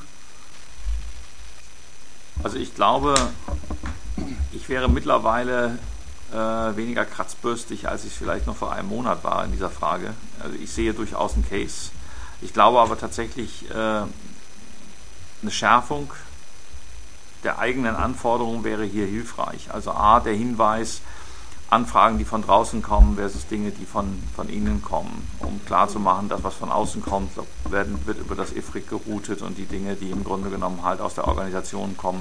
Also ich glaube, ich wäre mittlerweile weniger kratzbürstig, als ich es vielleicht noch vor einem Monat war in dieser Frage. Also ich sehe durchaus einen Case. Ich glaube aber tatsächlich, eine Schärfung der eigenen Anforderungen wäre hier hilfreich. Also A, der Hinweis, Anfragen, die von draußen kommen versus Dinge, die von innen kommen, um klarzumachen, dass was von außen kommt, wird über das IFRIC geroutet und die Dinge, die im Grunde genommen halt aus der Organisation kommen,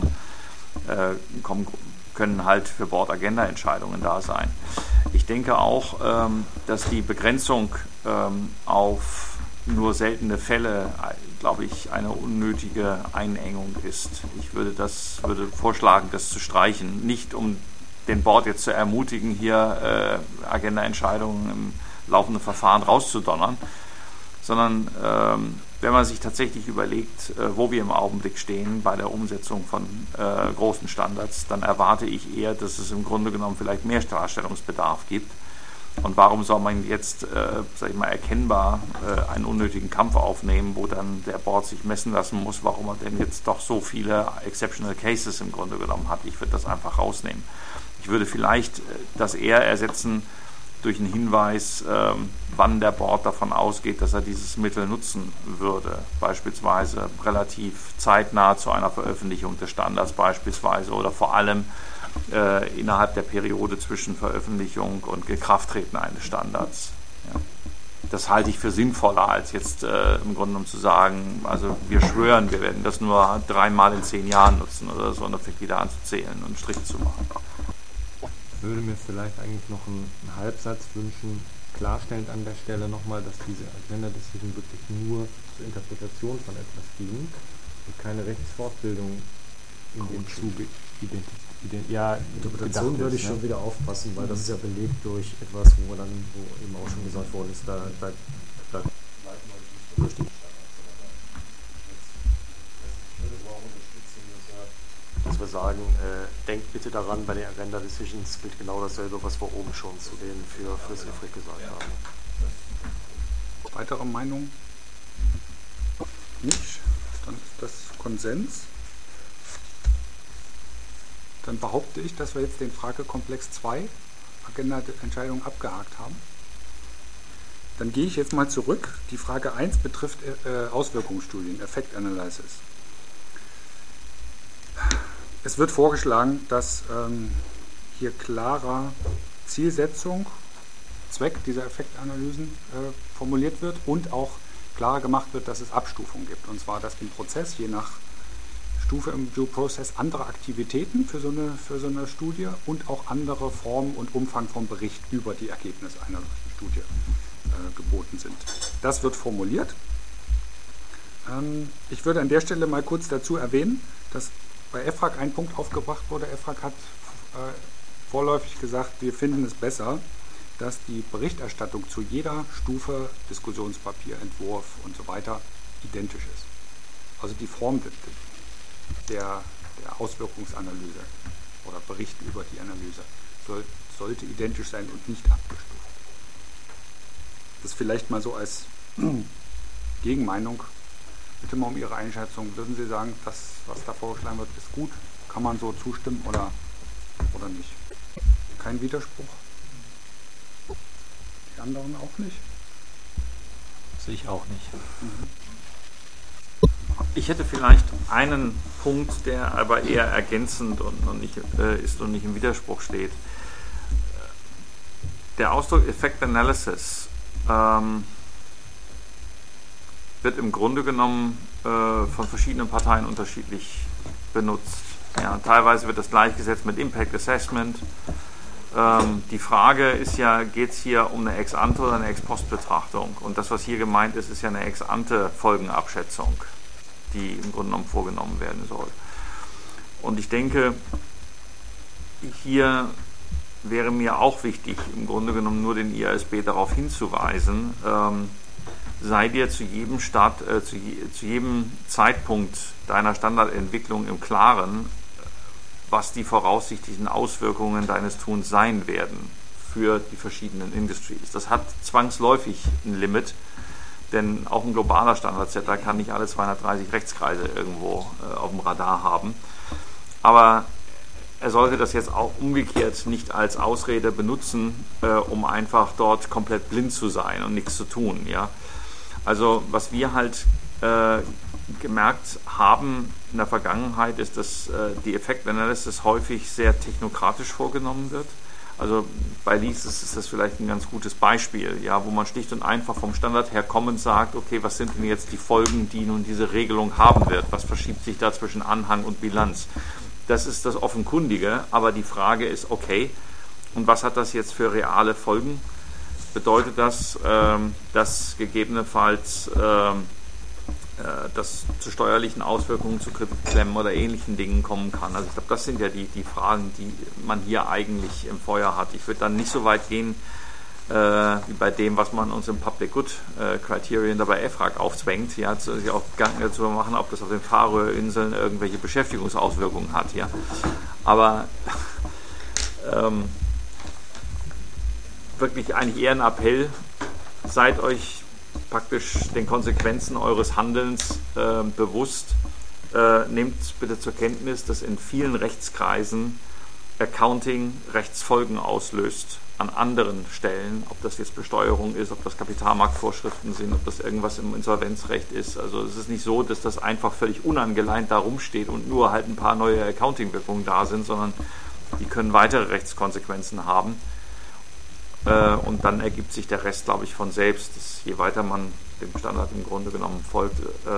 können halt für Board-Agenda-Entscheidungen da sein. Ich denke auch, dass die Begrenzung auf nur seltene Fälle, glaube ich, eine unnötige Einengung ist. Ich würde vorschlagen, das zu streichen. Nicht um den Board jetzt zu ermutigen, hier Agenda-Entscheidungen im laufenden Verfahren rauszudonnern, sondern wenn man sich tatsächlich überlegt, wo wir im Augenblick stehen bei der Umsetzung von großen Standards, dann erwarte ich eher, dass es im Grunde genommen vielleicht mehr Darstellungsbedarf gibt. Und warum soll man jetzt, sag ich mal, erkennbar einen unnötigen Kampf aufnehmen, wo dann der Board sich messen lassen muss, warum er denn jetzt doch so viele Exceptional Cases im Grunde genommen hat. Ich würde das einfach rausnehmen. Ich würde vielleicht das eher ersetzen durch einen Hinweis, wann der Board davon ausgeht, dass er dieses Mittel nutzen würde. Beispielsweise relativ zeitnah zu einer Veröffentlichung des Standards beispielsweise oder vor allem innerhalb der Periode zwischen Veröffentlichung und Gekrafttreten eines Standards. Ja. Das halte ich für sinnvoller, als jetzt im Grunde genommen zu sagen, also wir schwören, wir werden das nur 3-mal in 10 Jahren nutzen oder so, und dann fängt wieder an zu zählen und einen Strich zu machen. Ich würde mir vielleicht eigentlich noch einen Halbsatz wünschen, klarstellend an der Stelle nochmal, dass diese Agenda-Decision wirklich nur zur Interpretation von etwas dient und keine Rechtsfortbildung in dem Zuge Interpretation würde ich schon wieder aufpassen, weil das ist ja belegt durch etwas, wo eben auch schon gesagt worden ist, da leiten wir nicht durch die dass wir sagen, denkt bitte daran, bei den Agenda Decisions gilt genau dasselbe, was wir oben schon zu denen fürs IFRIC gesagt haben. Weitere Meinung? Nicht? Dann ist das Konsens. Dann behaupte ich, dass wir jetzt den Fragekomplex 2 Agenda-Entscheidung abgehakt haben. Dann gehe ich jetzt mal zurück. Die Frage 1 betrifft Auswirkungsstudien, Effect Analysis. Es wird vorgeschlagen, dass hier klarer Zielsetzung, Zweck dieser Effektanalysen formuliert wird und auch klarer gemacht wird, dass es Abstufungen gibt. Und zwar, dass im Prozess je nach Stufe im Due Process andere Aktivitäten für so eine Studie und auch andere Formen und Umfang vom Bericht über die Ergebnisse einer Studie geboten sind. Das wird formuliert. Ich würde an der Stelle mal kurz dazu erwähnen, dass bei EFRAG ein Punkt aufgebracht wurde. EFRAG hat vorläufig gesagt, wir finden es besser, dass die Berichterstattung zu jeder Stufe, Diskussionspapier, Entwurf und so weiter identisch ist. Also die Form der Auswirkungsanalyse oder Bericht über die Analyse sollte identisch sein und nicht abgestuft. Das vielleicht mal so als Gegenmeinung. Bitte mal um Ihre Einschätzung. Würden Sie sagen, das, was da vorgeschlagen wird, ist gut? Kann man so zustimmen oder nicht? Kein Widerspruch? Die anderen auch nicht? Sehe ich auch nicht. Ich hätte vielleicht einen Punkt, der aber eher ergänzend und nicht ist und nicht im Widerspruch steht. Der Ausdruck Effect Analysis wird im Grunde genommen von verschiedenen Parteien unterschiedlich benutzt. Ja, teilweise wird das gleichgesetzt mit Impact Assessment. Die Frage ist ja, geht es hier um eine Ex-ante oder eine Ex-post-Betrachtung? Und das, was hier gemeint ist, ist ja eine Ex-ante-Folgenabschätzung, die im Grunde genommen vorgenommen werden soll. Und ich denke, hier wäre mir auch wichtig, im Grunde genommen nur den IASB darauf hinzuweisen, sei dir zu jedem zu jedem Zeitpunkt deiner Standardentwicklung im Klaren, was die voraussichtlichen Auswirkungen deines Tuns sein werden für die verschiedenen Industries. Das hat zwangsläufig ein Limit, denn auch ein globaler Standardsetter kann nicht alle 230 Rechtskreise irgendwo auf dem Radar haben. Aber er sollte das jetzt auch umgekehrt nicht als Ausrede benutzen, um einfach dort komplett blind zu sein und nichts zu tun. Ja? Also was wir halt gemerkt haben in der Vergangenheit, ist, dass die Effect Analysis häufig sehr technokratisch vorgenommen wird. Also bei Leases ist das vielleicht ein ganz gutes Beispiel, ja, wo man schlicht und einfach vom Standard her kommend sagt, okay, was sind denn jetzt die Folgen, die nun diese Regelung haben wird? Was verschiebt sich da zwischen Anhang und Bilanz? Das ist das Offenkundige, aber die Frage ist, okay, und was hat das jetzt für reale Folgen? Bedeutet das, dass gegebenenfalls das zu steuerlichen Auswirkungen, zu Kreditklemmen oder ähnlichen Dingen kommen kann? Also ich glaube, das sind ja die Fragen, die man hier eigentlich im Feuer hat. Ich würde dann nicht so weit gehen, wie bei dem, was man uns im Public Good Criterion dabei EFRAG aufzwängt, ja, sich auch Gedanken dazu machen, ob das auf den Färöerinseln irgendwelche Beschäftigungsauswirkungen hat, ja. Aber wirklich eigentlich eher ein Appell, seid euch praktisch den Konsequenzen eures Handelns bewusst, nehmt bitte zur Kenntnis, dass in vielen Rechtskreisen Accounting Rechtsfolgen auslöst an anderen Stellen, ob das jetzt Besteuerung ist, ob das Kapitalmarktvorschriften sind, ob das irgendwas im Insolvenzrecht ist. Also es ist nicht so, dass das einfach völlig unangeleint da rumsteht und nur halt ein paar neue Accounting-Wirkungen da sind, sondern die können weitere Rechtskonsequenzen haben. Und dann ergibt sich der Rest, glaube ich, von selbst, dass je weiter man dem Standard im Grunde genommen folgt,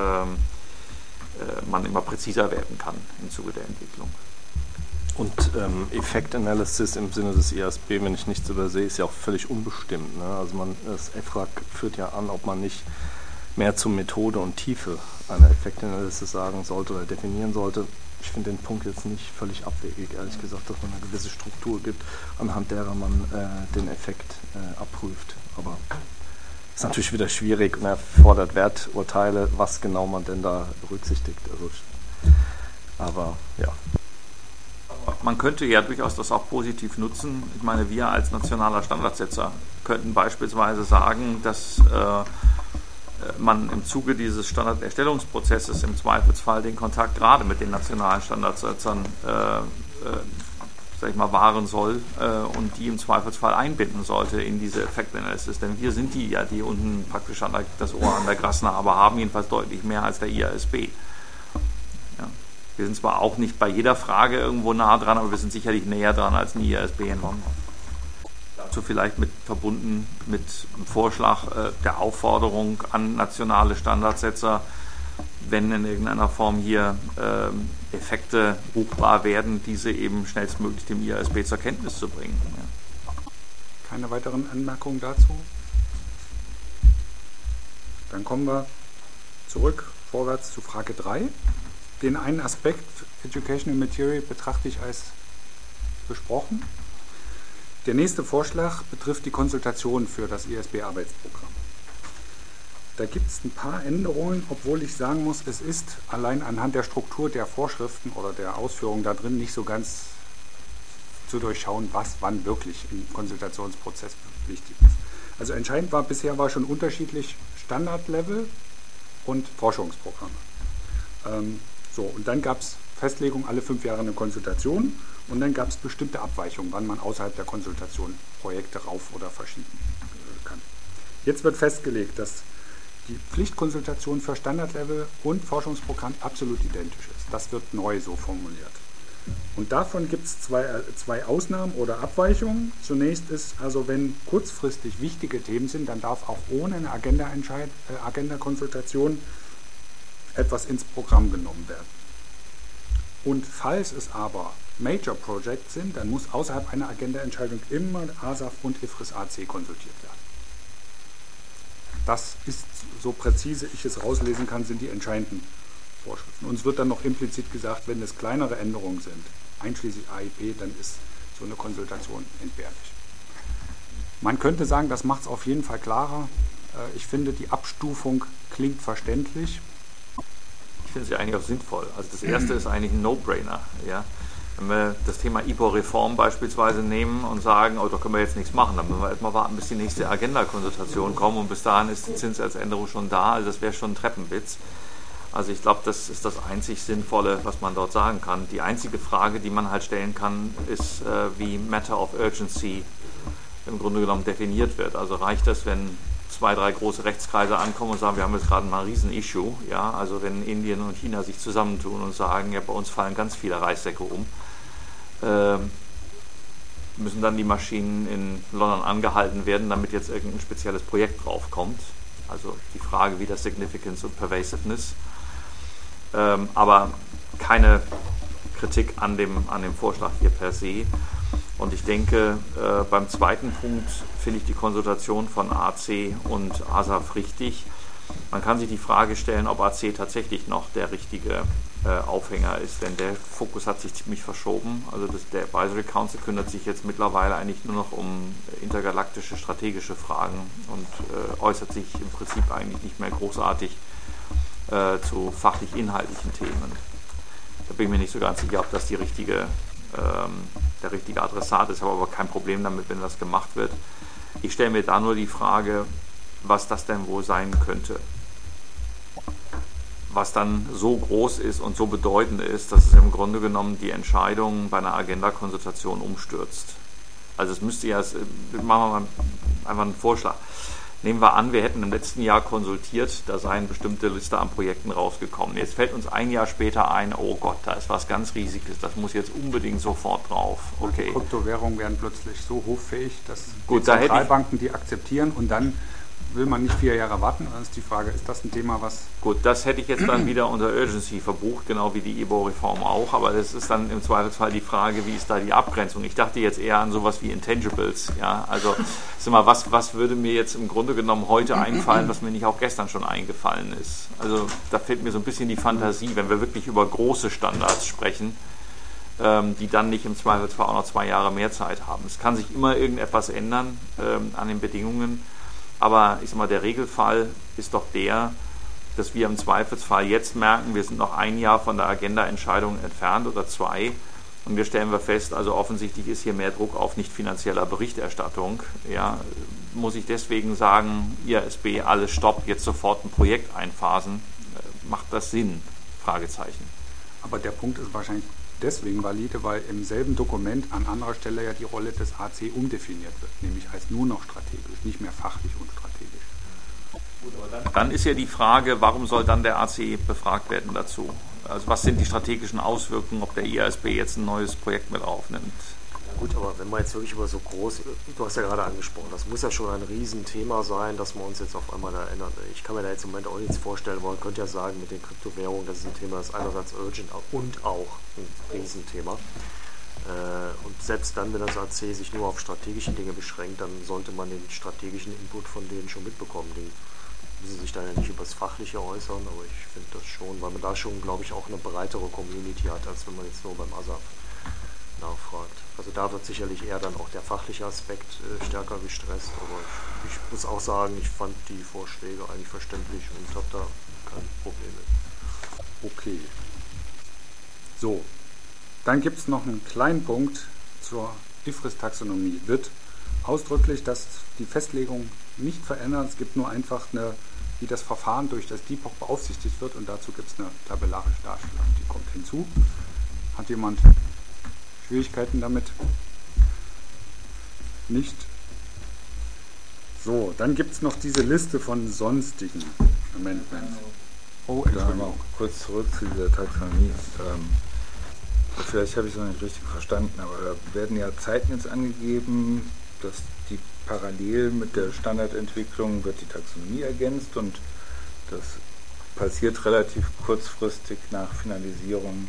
man immer präziser werden kann im Zuge der Entwicklung. Und Effect Analysis im Sinne des IASB, wenn ich nichts übersehe, ist ja auch völlig unbestimmt. Ne? Also das EFRAG führt ja an, ob man nicht mehr zur Methode und Tiefe einer Effect Analysis sagen sollte oder definieren sollte. Ich finde den Punkt jetzt nicht völlig abwegig, ehrlich gesagt, dass man eine gewisse Struktur gibt, anhand derer man den Effekt abprüft. Aber ist natürlich wieder schwierig und erfordert Werturteile, was genau man denn da berücksichtigt. Also, aber ja. Man könnte ja durchaus das auch positiv nutzen. Ich meine, wir als nationaler Standardsetzer könnten beispielsweise sagen, dass man im Zuge dieses Standarderstellungsprozesses im Zweifelsfall den Kontakt gerade mit den nationalen Standardsetzern sag ich mal, wahren soll und die im Zweifelsfall einbinden sollte in diese Effect Analysis. Denn wir sind die ja, die unten praktisch das Ohr an der Grasnarbe haben, jedenfalls deutlich mehr als der IASB. Ja. Wir sind zwar auch nicht bei jeder Frage irgendwo nah dran, aber wir sind sicherlich näher dran als ein IASB in London. Dazu vielleicht verbunden mit einem Vorschlag der Aufforderung an nationale Standardsetzer, wenn in irgendeiner Form hier Effekte buchbar werden, diese eben schnellstmöglich dem IASB zur Kenntnis zu bringen. Ja. Keine weiteren Anmerkungen dazu? Dann kommen wir vorwärts zu Frage 3. Den einen Aspekt Educational Material betrachte ich als besprochen. Der nächste Vorschlag betrifft die Konsultation für das IASB-Arbeitsprogramm. Da gibt es ein paar Änderungen, obwohl ich sagen muss, es ist allein anhand der Struktur der Vorschriften oder der Ausführungen da drin nicht so ganz zu durchschauen, was wann wirklich im Konsultationsprozess wichtig ist. Also entscheidend bisher war schon unterschiedlich Standardlevel und Forschungsprogramme. Und dann gab es Festlegung alle 5 Jahre eine Konsultation und dann gab es bestimmte Abweichungen, wann man außerhalb der Konsultation Projekte rauf oder verschieben kann. Jetzt wird festgelegt, dass die Pflichtkonsultation für Standardlevel und Forschungsprogramm absolut identisch ist. Das wird neu so formuliert. Und davon gibt es zwei Ausnahmen oder Abweichungen. Zunächst ist also, wenn kurzfristig wichtige Themen sind, dann darf auch ohne eine Agenda-Konsultation etwas ins Programm genommen werden. Und falls es aber Major Projects sind, dann muss außerhalb einer Agenda-Entscheidung immer ASAF und IFRS AC konsultiert werden. Das ist, so präzise ich es rauslesen kann, sind die entscheidenden Vorschriften. Und es wird dann noch implizit gesagt, wenn es kleinere Änderungen sind, einschließlich AIP, dann ist so eine Konsultation entbehrlich. Man könnte sagen, das macht es auf jeden Fall klarer. Ich finde, die Abstufung klingt verständlich. Ich finde sie eigentlich auch sinnvoll. Also das erste ist eigentlich ein No-Brainer. Ja? Wenn wir das Thema IPO-Reform beispielsweise nehmen und sagen, oh, da können wir jetzt nichts machen, dann müssen wir erstmal warten, bis die nächste Agenda-Konsultation kommt und bis dahin ist die Zinssatzänderung schon da. Also das wäre schon ein Treppenwitz. Also ich glaube, das ist das einzig Sinnvolle, was man dort sagen kann. Die einzige Frage, die man halt stellen kann, ist, wie Matter of Urgency im Grunde genommen definiert wird. Also reicht das, wenn 2, 3 große Rechtskreise ankommen und sagen, wir haben jetzt gerade mal ein Riesen-Issue, ja, also wenn Indien und China sich zusammentun und sagen, ja, bei uns fallen ganz viele Reissäcke um, müssen dann die Maschinen in London angehalten werden, damit jetzt irgendein spezielles Projekt draufkommt. Also die Frage wieder Significance und Pervasiveness. Aber keine Kritik an dem Vorschlag hier per se. Und ich denke, beim zweiten Punkt finde ich die Konsultation von AC und ASAF richtig. Man kann sich die Frage stellen, ob AC tatsächlich noch der richtige Aufhänger ist, denn der Fokus hat sich ziemlich verschoben. Also der Advisory Council kümmert sich jetzt mittlerweile eigentlich nur noch um intergalaktische strategische Fragen und äußert sich im Prinzip eigentlich nicht mehr großartig zu fachlich-inhaltlichen Themen. Da bin ich mir nicht so ganz sicher, ob das der richtige Adressat ist, habe aber kein Problem damit, wenn das gemacht wird. Ich stelle mir da nur die Frage, was das denn wohl sein könnte. Was dann so groß ist und so bedeutend ist, dass es im Grunde genommen die Entscheidung bei einer Agenda-Konsultation umstürzt. Also es müsste ja, machen wir mal einfach einen Vorschlag. Nehmen wir an, wir hätten im letzten Jahr konsultiert, da sei eine bestimmte Liste an Projekten rausgekommen. Jetzt fällt uns ein Jahr später ein, oh Gott, da ist was ganz Riesiges, das muss jetzt unbedingt sofort drauf. Okay. Kryptowährungen werden plötzlich so hochfähig, dass die Zentralbanken die akzeptieren und dann will man nicht 4 Jahre warten. Dann ist die Frage, ist das ein Thema, was... Gut, das hätte ich jetzt dann wieder unter Urgency verbucht, genau wie die IBO-Reform auch, aber das ist dann im Zweifelsfall die Frage, wie ist da die Abgrenzung? Ich dachte jetzt eher an sowas wie Intangibles, ja, also sag mal, was würde mir jetzt im Grunde genommen heute einfallen, was mir nicht auch gestern schon eingefallen ist? Also da fehlt mir so ein bisschen die Fantasie, wenn wir wirklich über große Standards sprechen, die dann nicht im Zweifelsfall auch noch 2 Jahre mehr Zeit haben. Es kann sich immer irgendetwas ändern an den Bedingungen, aber ich sag mal, der Regelfall ist doch der, dass wir im Zweifelsfall jetzt merken, wir sind noch 1 Jahr von der Agenda-Entscheidung entfernt oder 2 und wir stellen fest, also offensichtlich ist hier mehr Druck auf nicht finanzieller Berichterstattung. Ja, muss ich deswegen sagen, IASB, alles stoppt, jetzt sofort ein Projekt einphasen? Macht das Sinn? Fragezeichen. Aber der Punkt ist wahrscheinlich deswegen valide, weil im selben Dokument an anderer Stelle ja die Rolle des AC umdefiniert wird, nämlich als nur noch strategisch, nicht mehr fachlich und strategisch. Gut, aber dann ist ja die Frage, warum soll dann der AC befragt werden dazu? Also was sind die strategischen Auswirkungen, ob der IASB jetzt ein neues Projekt mit aufnimmt? Ja gut, aber wenn man jetzt wirklich über so groß, du hast ja gerade angesprochen, das muss ja schon ein Riesenthema sein, dass man uns jetzt auf einmal da erinnert. Ich kann mir da jetzt im Moment auch nichts vorstellen, aber man könnte ja sagen, mit den Kryptowährungen, das ist ein Thema, das ist einerseits urgent und auch ein Riesenthema. Und selbst dann, wenn das AC sich nur auf strategische Dinge beschränkt, dann sollte man den strategischen Input von denen schon mitbekommen. Die müssen sich dann ja nicht über das Fachliche äußern, aber ich finde das schon, weil man da schon, glaube ich, auch eine breitere Community hat, als wenn man jetzt nur beim ASAF nachfragt. Also da wird sicherlich eher dann auch der fachliche Aspekt stärker gestresst, aber ich muss auch sagen, ich fand die Vorschläge eigentlich verständlich und habe da kein Problem mit. Okay. So, dann gibt es noch einen kleinen Punkt zur IFRS-Taxonomie. Wird ausdrücklich, dass die Festlegung nicht verändert, es gibt nur einfach wie das Verfahren durch das DIPOC beaufsichtigt wird und dazu gibt es eine tabellarische Darstellung, die kommt hinzu. Hat jemand Schwierigkeiten damit? Nicht? So, dann gibt es noch diese Liste von sonstigen Amendments. Oh, Entschuldigung. Kurz zurück zu dieser Taxonomie. Vielleicht habe ich es noch nicht richtig verstanden, aber da werden ja Zeiten jetzt angegeben, dass die parallel mit der Standardentwicklung wird die Taxonomie ergänzt und das passiert relativ kurzfristig nach Finalisierung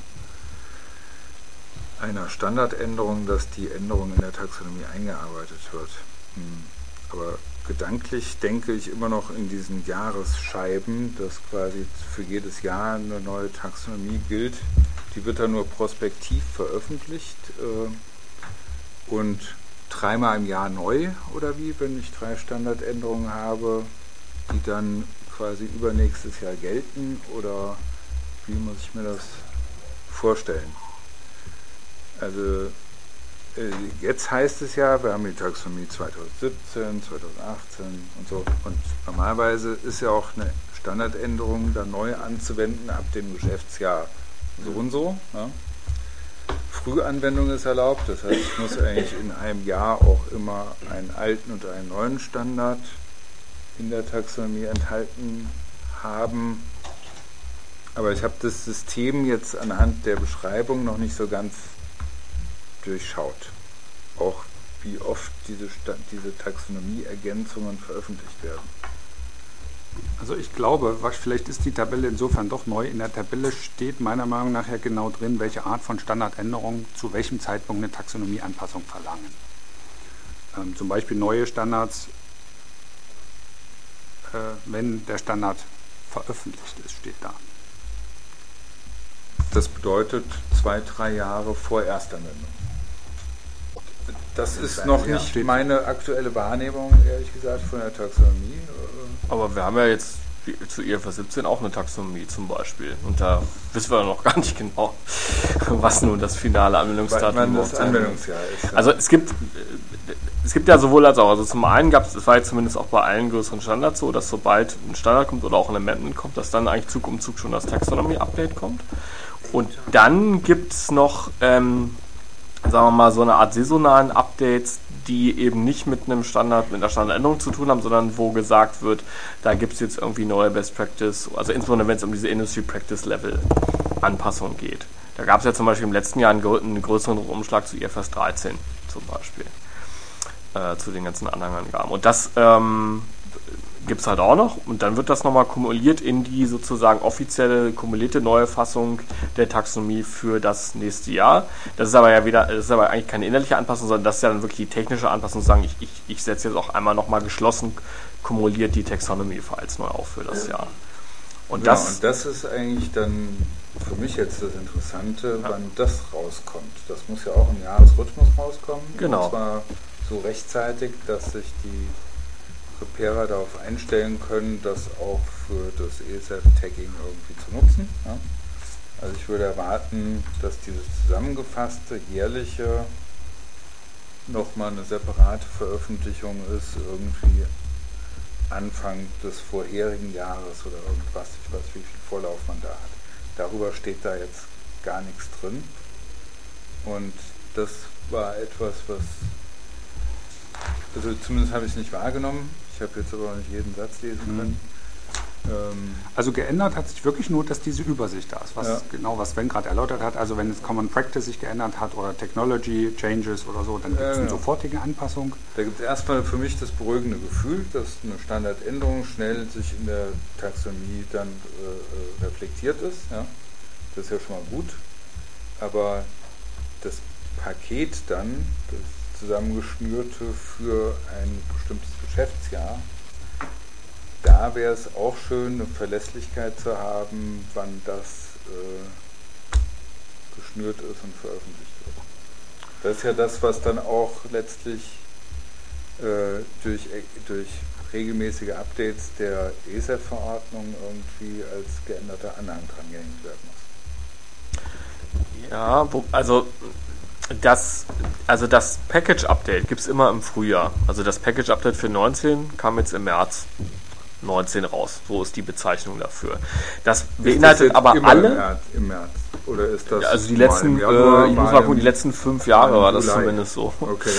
einer Standardänderung, dass die Änderung in der Taxonomie eingearbeitet wird. Aber gedanklich denke ich immer noch in diesen Jahresscheiben, dass quasi für jedes Jahr eine neue Taxonomie gilt. Die wird dann nur prospektiv veröffentlicht und 3-mal im Jahr neu, oder wie, wenn ich 3 Standardänderungen habe, die dann quasi übernächstes Jahr gelten, oder wie muss ich mir das vorstellen? Also jetzt heißt es ja, wir haben die Taxonomie 2017, 2018 und so, und normalerweise ist ja auch eine Standardänderung dann neu anzuwenden ab dem Geschäftsjahr so und so. Ja. Frühanwendung ist erlaubt, das heißt, ich muss eigentlich in einem Jahr auch immer einen alten und einen neuen Standard in der Taxonomie enthalten haben. Aber ich habe das System jetzt anhand der Beschreibung noch nicht so ganz durchschaut. Auch wie oft diese Taxonomie-Ergänzungen veröffentlicht werden. Also ich glaube, vielleicht ist die Tabelle insofern doch neu. In der Tabelle steht meiner Meinung nach ja genau drin, welche Art von Standardänderungen zu welchem Zeitpunkt eine Taxonomieanpassung verlangen. Zum Beispiel neue Standards, wenn der Standard veröffentlicht ist, steht da. Das bedeutet 2-3 Jahre vor Erstanwendung. Das ist noch nicht meine aktuelle Wahrnehmung, ehrlich gesagt, von der Taxonomie. Aber wir haben ja jetzt zu IFRS 17 auch eine Taxonomie zum Beispiel. Und da wissen wir noch gar nicht genau, was nun das finale Anwendungsdatum das Anwendungsjahr ist. Ja. Also es gibt ja sowohl als auch. Also zum einen gab es, das war jetzt zumindest auch bei allen größeren Standards so, dass sobald ein Standard kommt oder auch ein Amendment kommt, dass dann eigentlich Zug um Zug schon das Taxonomie-Update kommt. Und dann gibt es noch, sagen wir mal, so eine Art saisonalen Updates, die eben nicht mit einem Standard, mit einer Standardänderung zu tun haben, sondern wo gesagt wird, da gibt es jetzt irgendwie neue Best Practice, also insbesondere wenn es um diese Industry Practice Level Anpassung geht. Da gab es ja zum Beispiel im letzten Jahr einen größeren Umschlag zu IFRS 13 zum Beispiel, zu den ganzen anderen Angaben. Und das gibt es halt auch noch, und dann wird das nochmal kumuliert in die sozusagen offizielle kumulierte neue Fassung der Taxonomie für das nächste Jahr. Das ist aber eigentlich keine inhaltliche Anpassung, sondern das ist ja dann wirklich die technische Anpassung, zu sagen, ich setze jetzt auch einmal nochmal geschlossen kumuliert die Taxonomie-Files neu auf für das Jahr. Und das ist eigentlich dann für mich jetzt das Interessante, wann das rauskommt. Das muss ja auch im Jahresrhythmus rauskommen. Genau. Und zwar so rechtzeitig, dass sich die Preparer darauf einstellen können, das auch für das ESF-Tagging irgendwie zu nutzen. Ja? Also ich würde erwarten, dass dieses zusammengefasste jährliche nochmal eine separate Veröffentlichung ist, irgendwie Anfang des vorherigen Jahres oder irgendwas, ich weiß, wie viel Vorlauf man da hat. Darüber steht da jetzt gar nichts drin. Und das war etwas, also zumindest habe ich es nicht wahrgenommen. Ich habe jetzt aber auch nicht jeden Satz lesen können. Also geändert hat sich wirklich nur, dass diese Übersicht da ist, was Sven gerade erläutert hat. Also wenn es Common Practice sich geändert hat oder Technology Changes oder so, dann gibt es eine sofortige Anpassung. Da gibt es erstmal für mich das beruhigende Gefühl, dass eine Standardänderung schnell sich in der Taxonomie dann reflektiert ist. Ja? Das ist ja schon mal gut. Aber das Paket dann, das zusammengeschnürte für ein bestimmtes Geschäftsjahr, da wäre es auch schön, eine Verlässlichkeit zu haben, wann das geschnürt ist und veröffentlicht wird. Das ist ja das, was dann auch letztlich durch regelmäßige Updates der ESEF-Verordnung irgendwie als geänderter Anhang drangehängt werden muss. Ja, das Package-Update gibt es immer im Frühjahr. Also das Package-Update für 19 kam jetzt im März 19 raus. So ist die Bezeichnung dafür. Das beinhaltet aber alle... Im März. Oder ist das... Also die letzten, die letzten 5 Jahre war das zumindest so. Okay.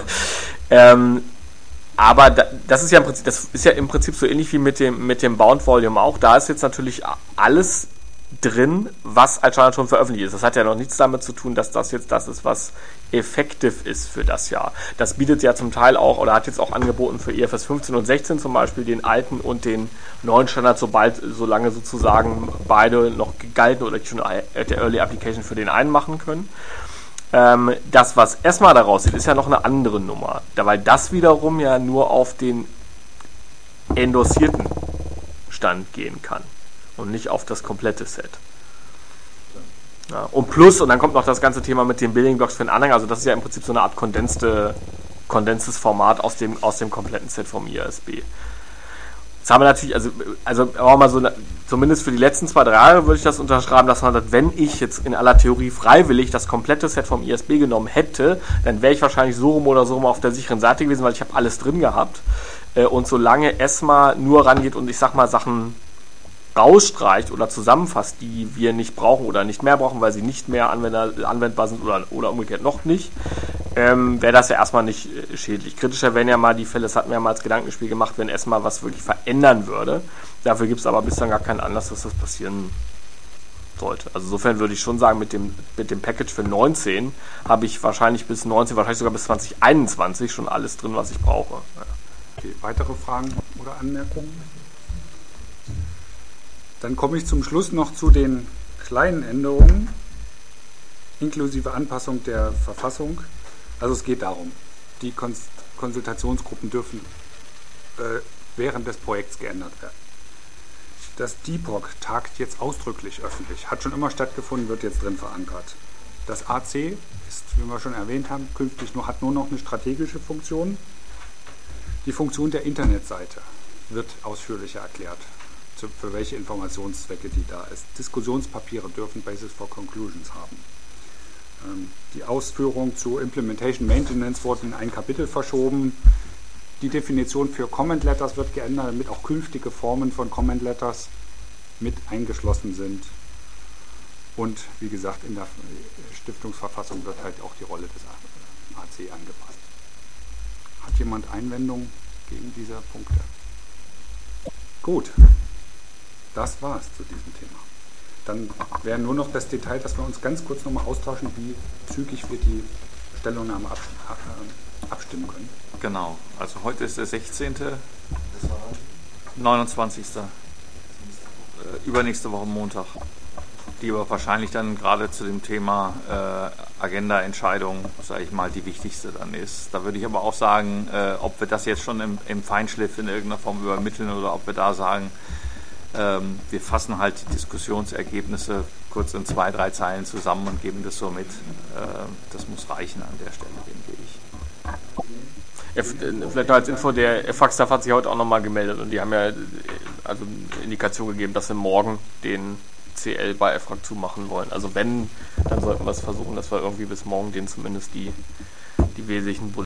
Aber das ist ja im Prinzip so ähnlich wie mit dem Bound Volume auch. Da ist jetzt natürlich alles drin, was als Standard schon veröffentlicht ist. Das hat ja noch nichts damit zu tun, dass das jetzt das ist, was effektiv ist für das Jahr. Das bietet ja zum Teil auch, oder hat jetzt auch angeboten für IFRS 15 und 16 zum Beispiel, den alten und den neuen Standard, solange sozusagen beide noch galten oder schon der Early Application für den einen machen können. Das, was ESMA daraus sieht, ist ja noch eine andere Nummer, weil das wiederum ja nur auf den endorsierten Stand gehen kann und nicht auf das komplette Set. Ja, und dann kommt noch das ganze Thema mit den Building Blocks für den Anhang, also das ist ja im Prinzip so eine Art kondenstes Format aus dem kompletten Set vom IASB. Jetzt haben wir natürlich, also auch mal so, zumindest für die letzten 2-3 Jahre würde ich das unterschreiben, dass man sagt, wenn ich jetzt in aller Theorie freiwillig das komplette Set vom ISB genommen hätte, dann wäre ich wahrscheinlich so rum oder so rum auf der sicheren Seite gewesen, weil ich habe alles drin gehabt. Und solange ESMA nur rangeht und ich sag mal Sachen rausstreicht oder zusammenfasst, die wir nicht brauchen oder nicht mehr brauchen, weil sie nicht mehr anwendbar sind oder umgekehrt noch nicht, wäre das ja erstmal nicht schädlich. Kritischer wären ja mal die Fälle, das hatten wir ja mal als Gedankenspiel gemacht, wenn ESMA was wirklich verändern würde. Dafür gibt es aber bislang gar keinen Anlass, dass das passieren sollte. Also insofern würde ich schon sagen, mit dem Package für 19 habe ich wahrscheinlich bis 19, wahrscheinlich sogar bis 2021 schon alles drin, was ich brauche. Ja. Okay, weitere Fragen oder Anmerkungen? Dann komme ich zum Schluss noch zu den kleinen Änderungen, inklusive Anpassung der Verfassung. Also es geht darum, die Konsultationsgruppen dürfen während des Projekts geändert werden. Das DIPOC tagt jetzt ausdrücklich öffentlich, hat schon immer stattgefunden, wird jetzt drin verankert. Das AC ist, wie wir schon erwähnt haben, künftig hat nur noch eine strategische Funktion. Die Funktion der Internetseite wird ausführlicher erklärt, für welche Informationszwecke die da ist. Diskussionspapiere dürfen Basis for Conclusions haben. Die Ausführung zu Implementation Maintenance wurden in ein Kapitel verschoben. Die Definition für Comment Letters wird geändert, damit auch künftige Formen von Comment Letters mit eingeschlossen sind. Und wie gesagt, in der Stiftungsverfassung wird halt auch die Rolle des AC angepasst. Hat jemand Einwendungen gegen diese Punkte? Gut. Das war's zu diesem Thema. Dann wäre nur noch das Detail, dass wir uns ganz kurz nochmal austauschen, wie zügig wir die Stellungnahme abstimmen können. Genau, also heute ist der 16., 29. Übernächste Woche Montag, die aber wahrscheinlich dann gerade zu dem Thema Agenda-Entscheidung, sage ich mal, die wichtigste dann ist. Da würde ich aber auch sagen, ob wir das jetzt schon im Feinschliff in irgendeiner Form übermitteln oder ob wir da sagen, wir fassen halt die Diskussionsergebnisse kurz in 2-3 Zeilen zusammen und geben das so mit. Das muss reichen an der Stelle, denke ich. Vielleicht noch als Info, der FAXTAF hat sich heute auch nochmal gemeldet und die haben ja also eine Indikation gegeben, dass sie morgen den CL bei EFRAG zumachen wollen. Also wenn, dann sollten wir es versuchen, dass wir irgendwie bis morgen denen zumindest die wesentlichen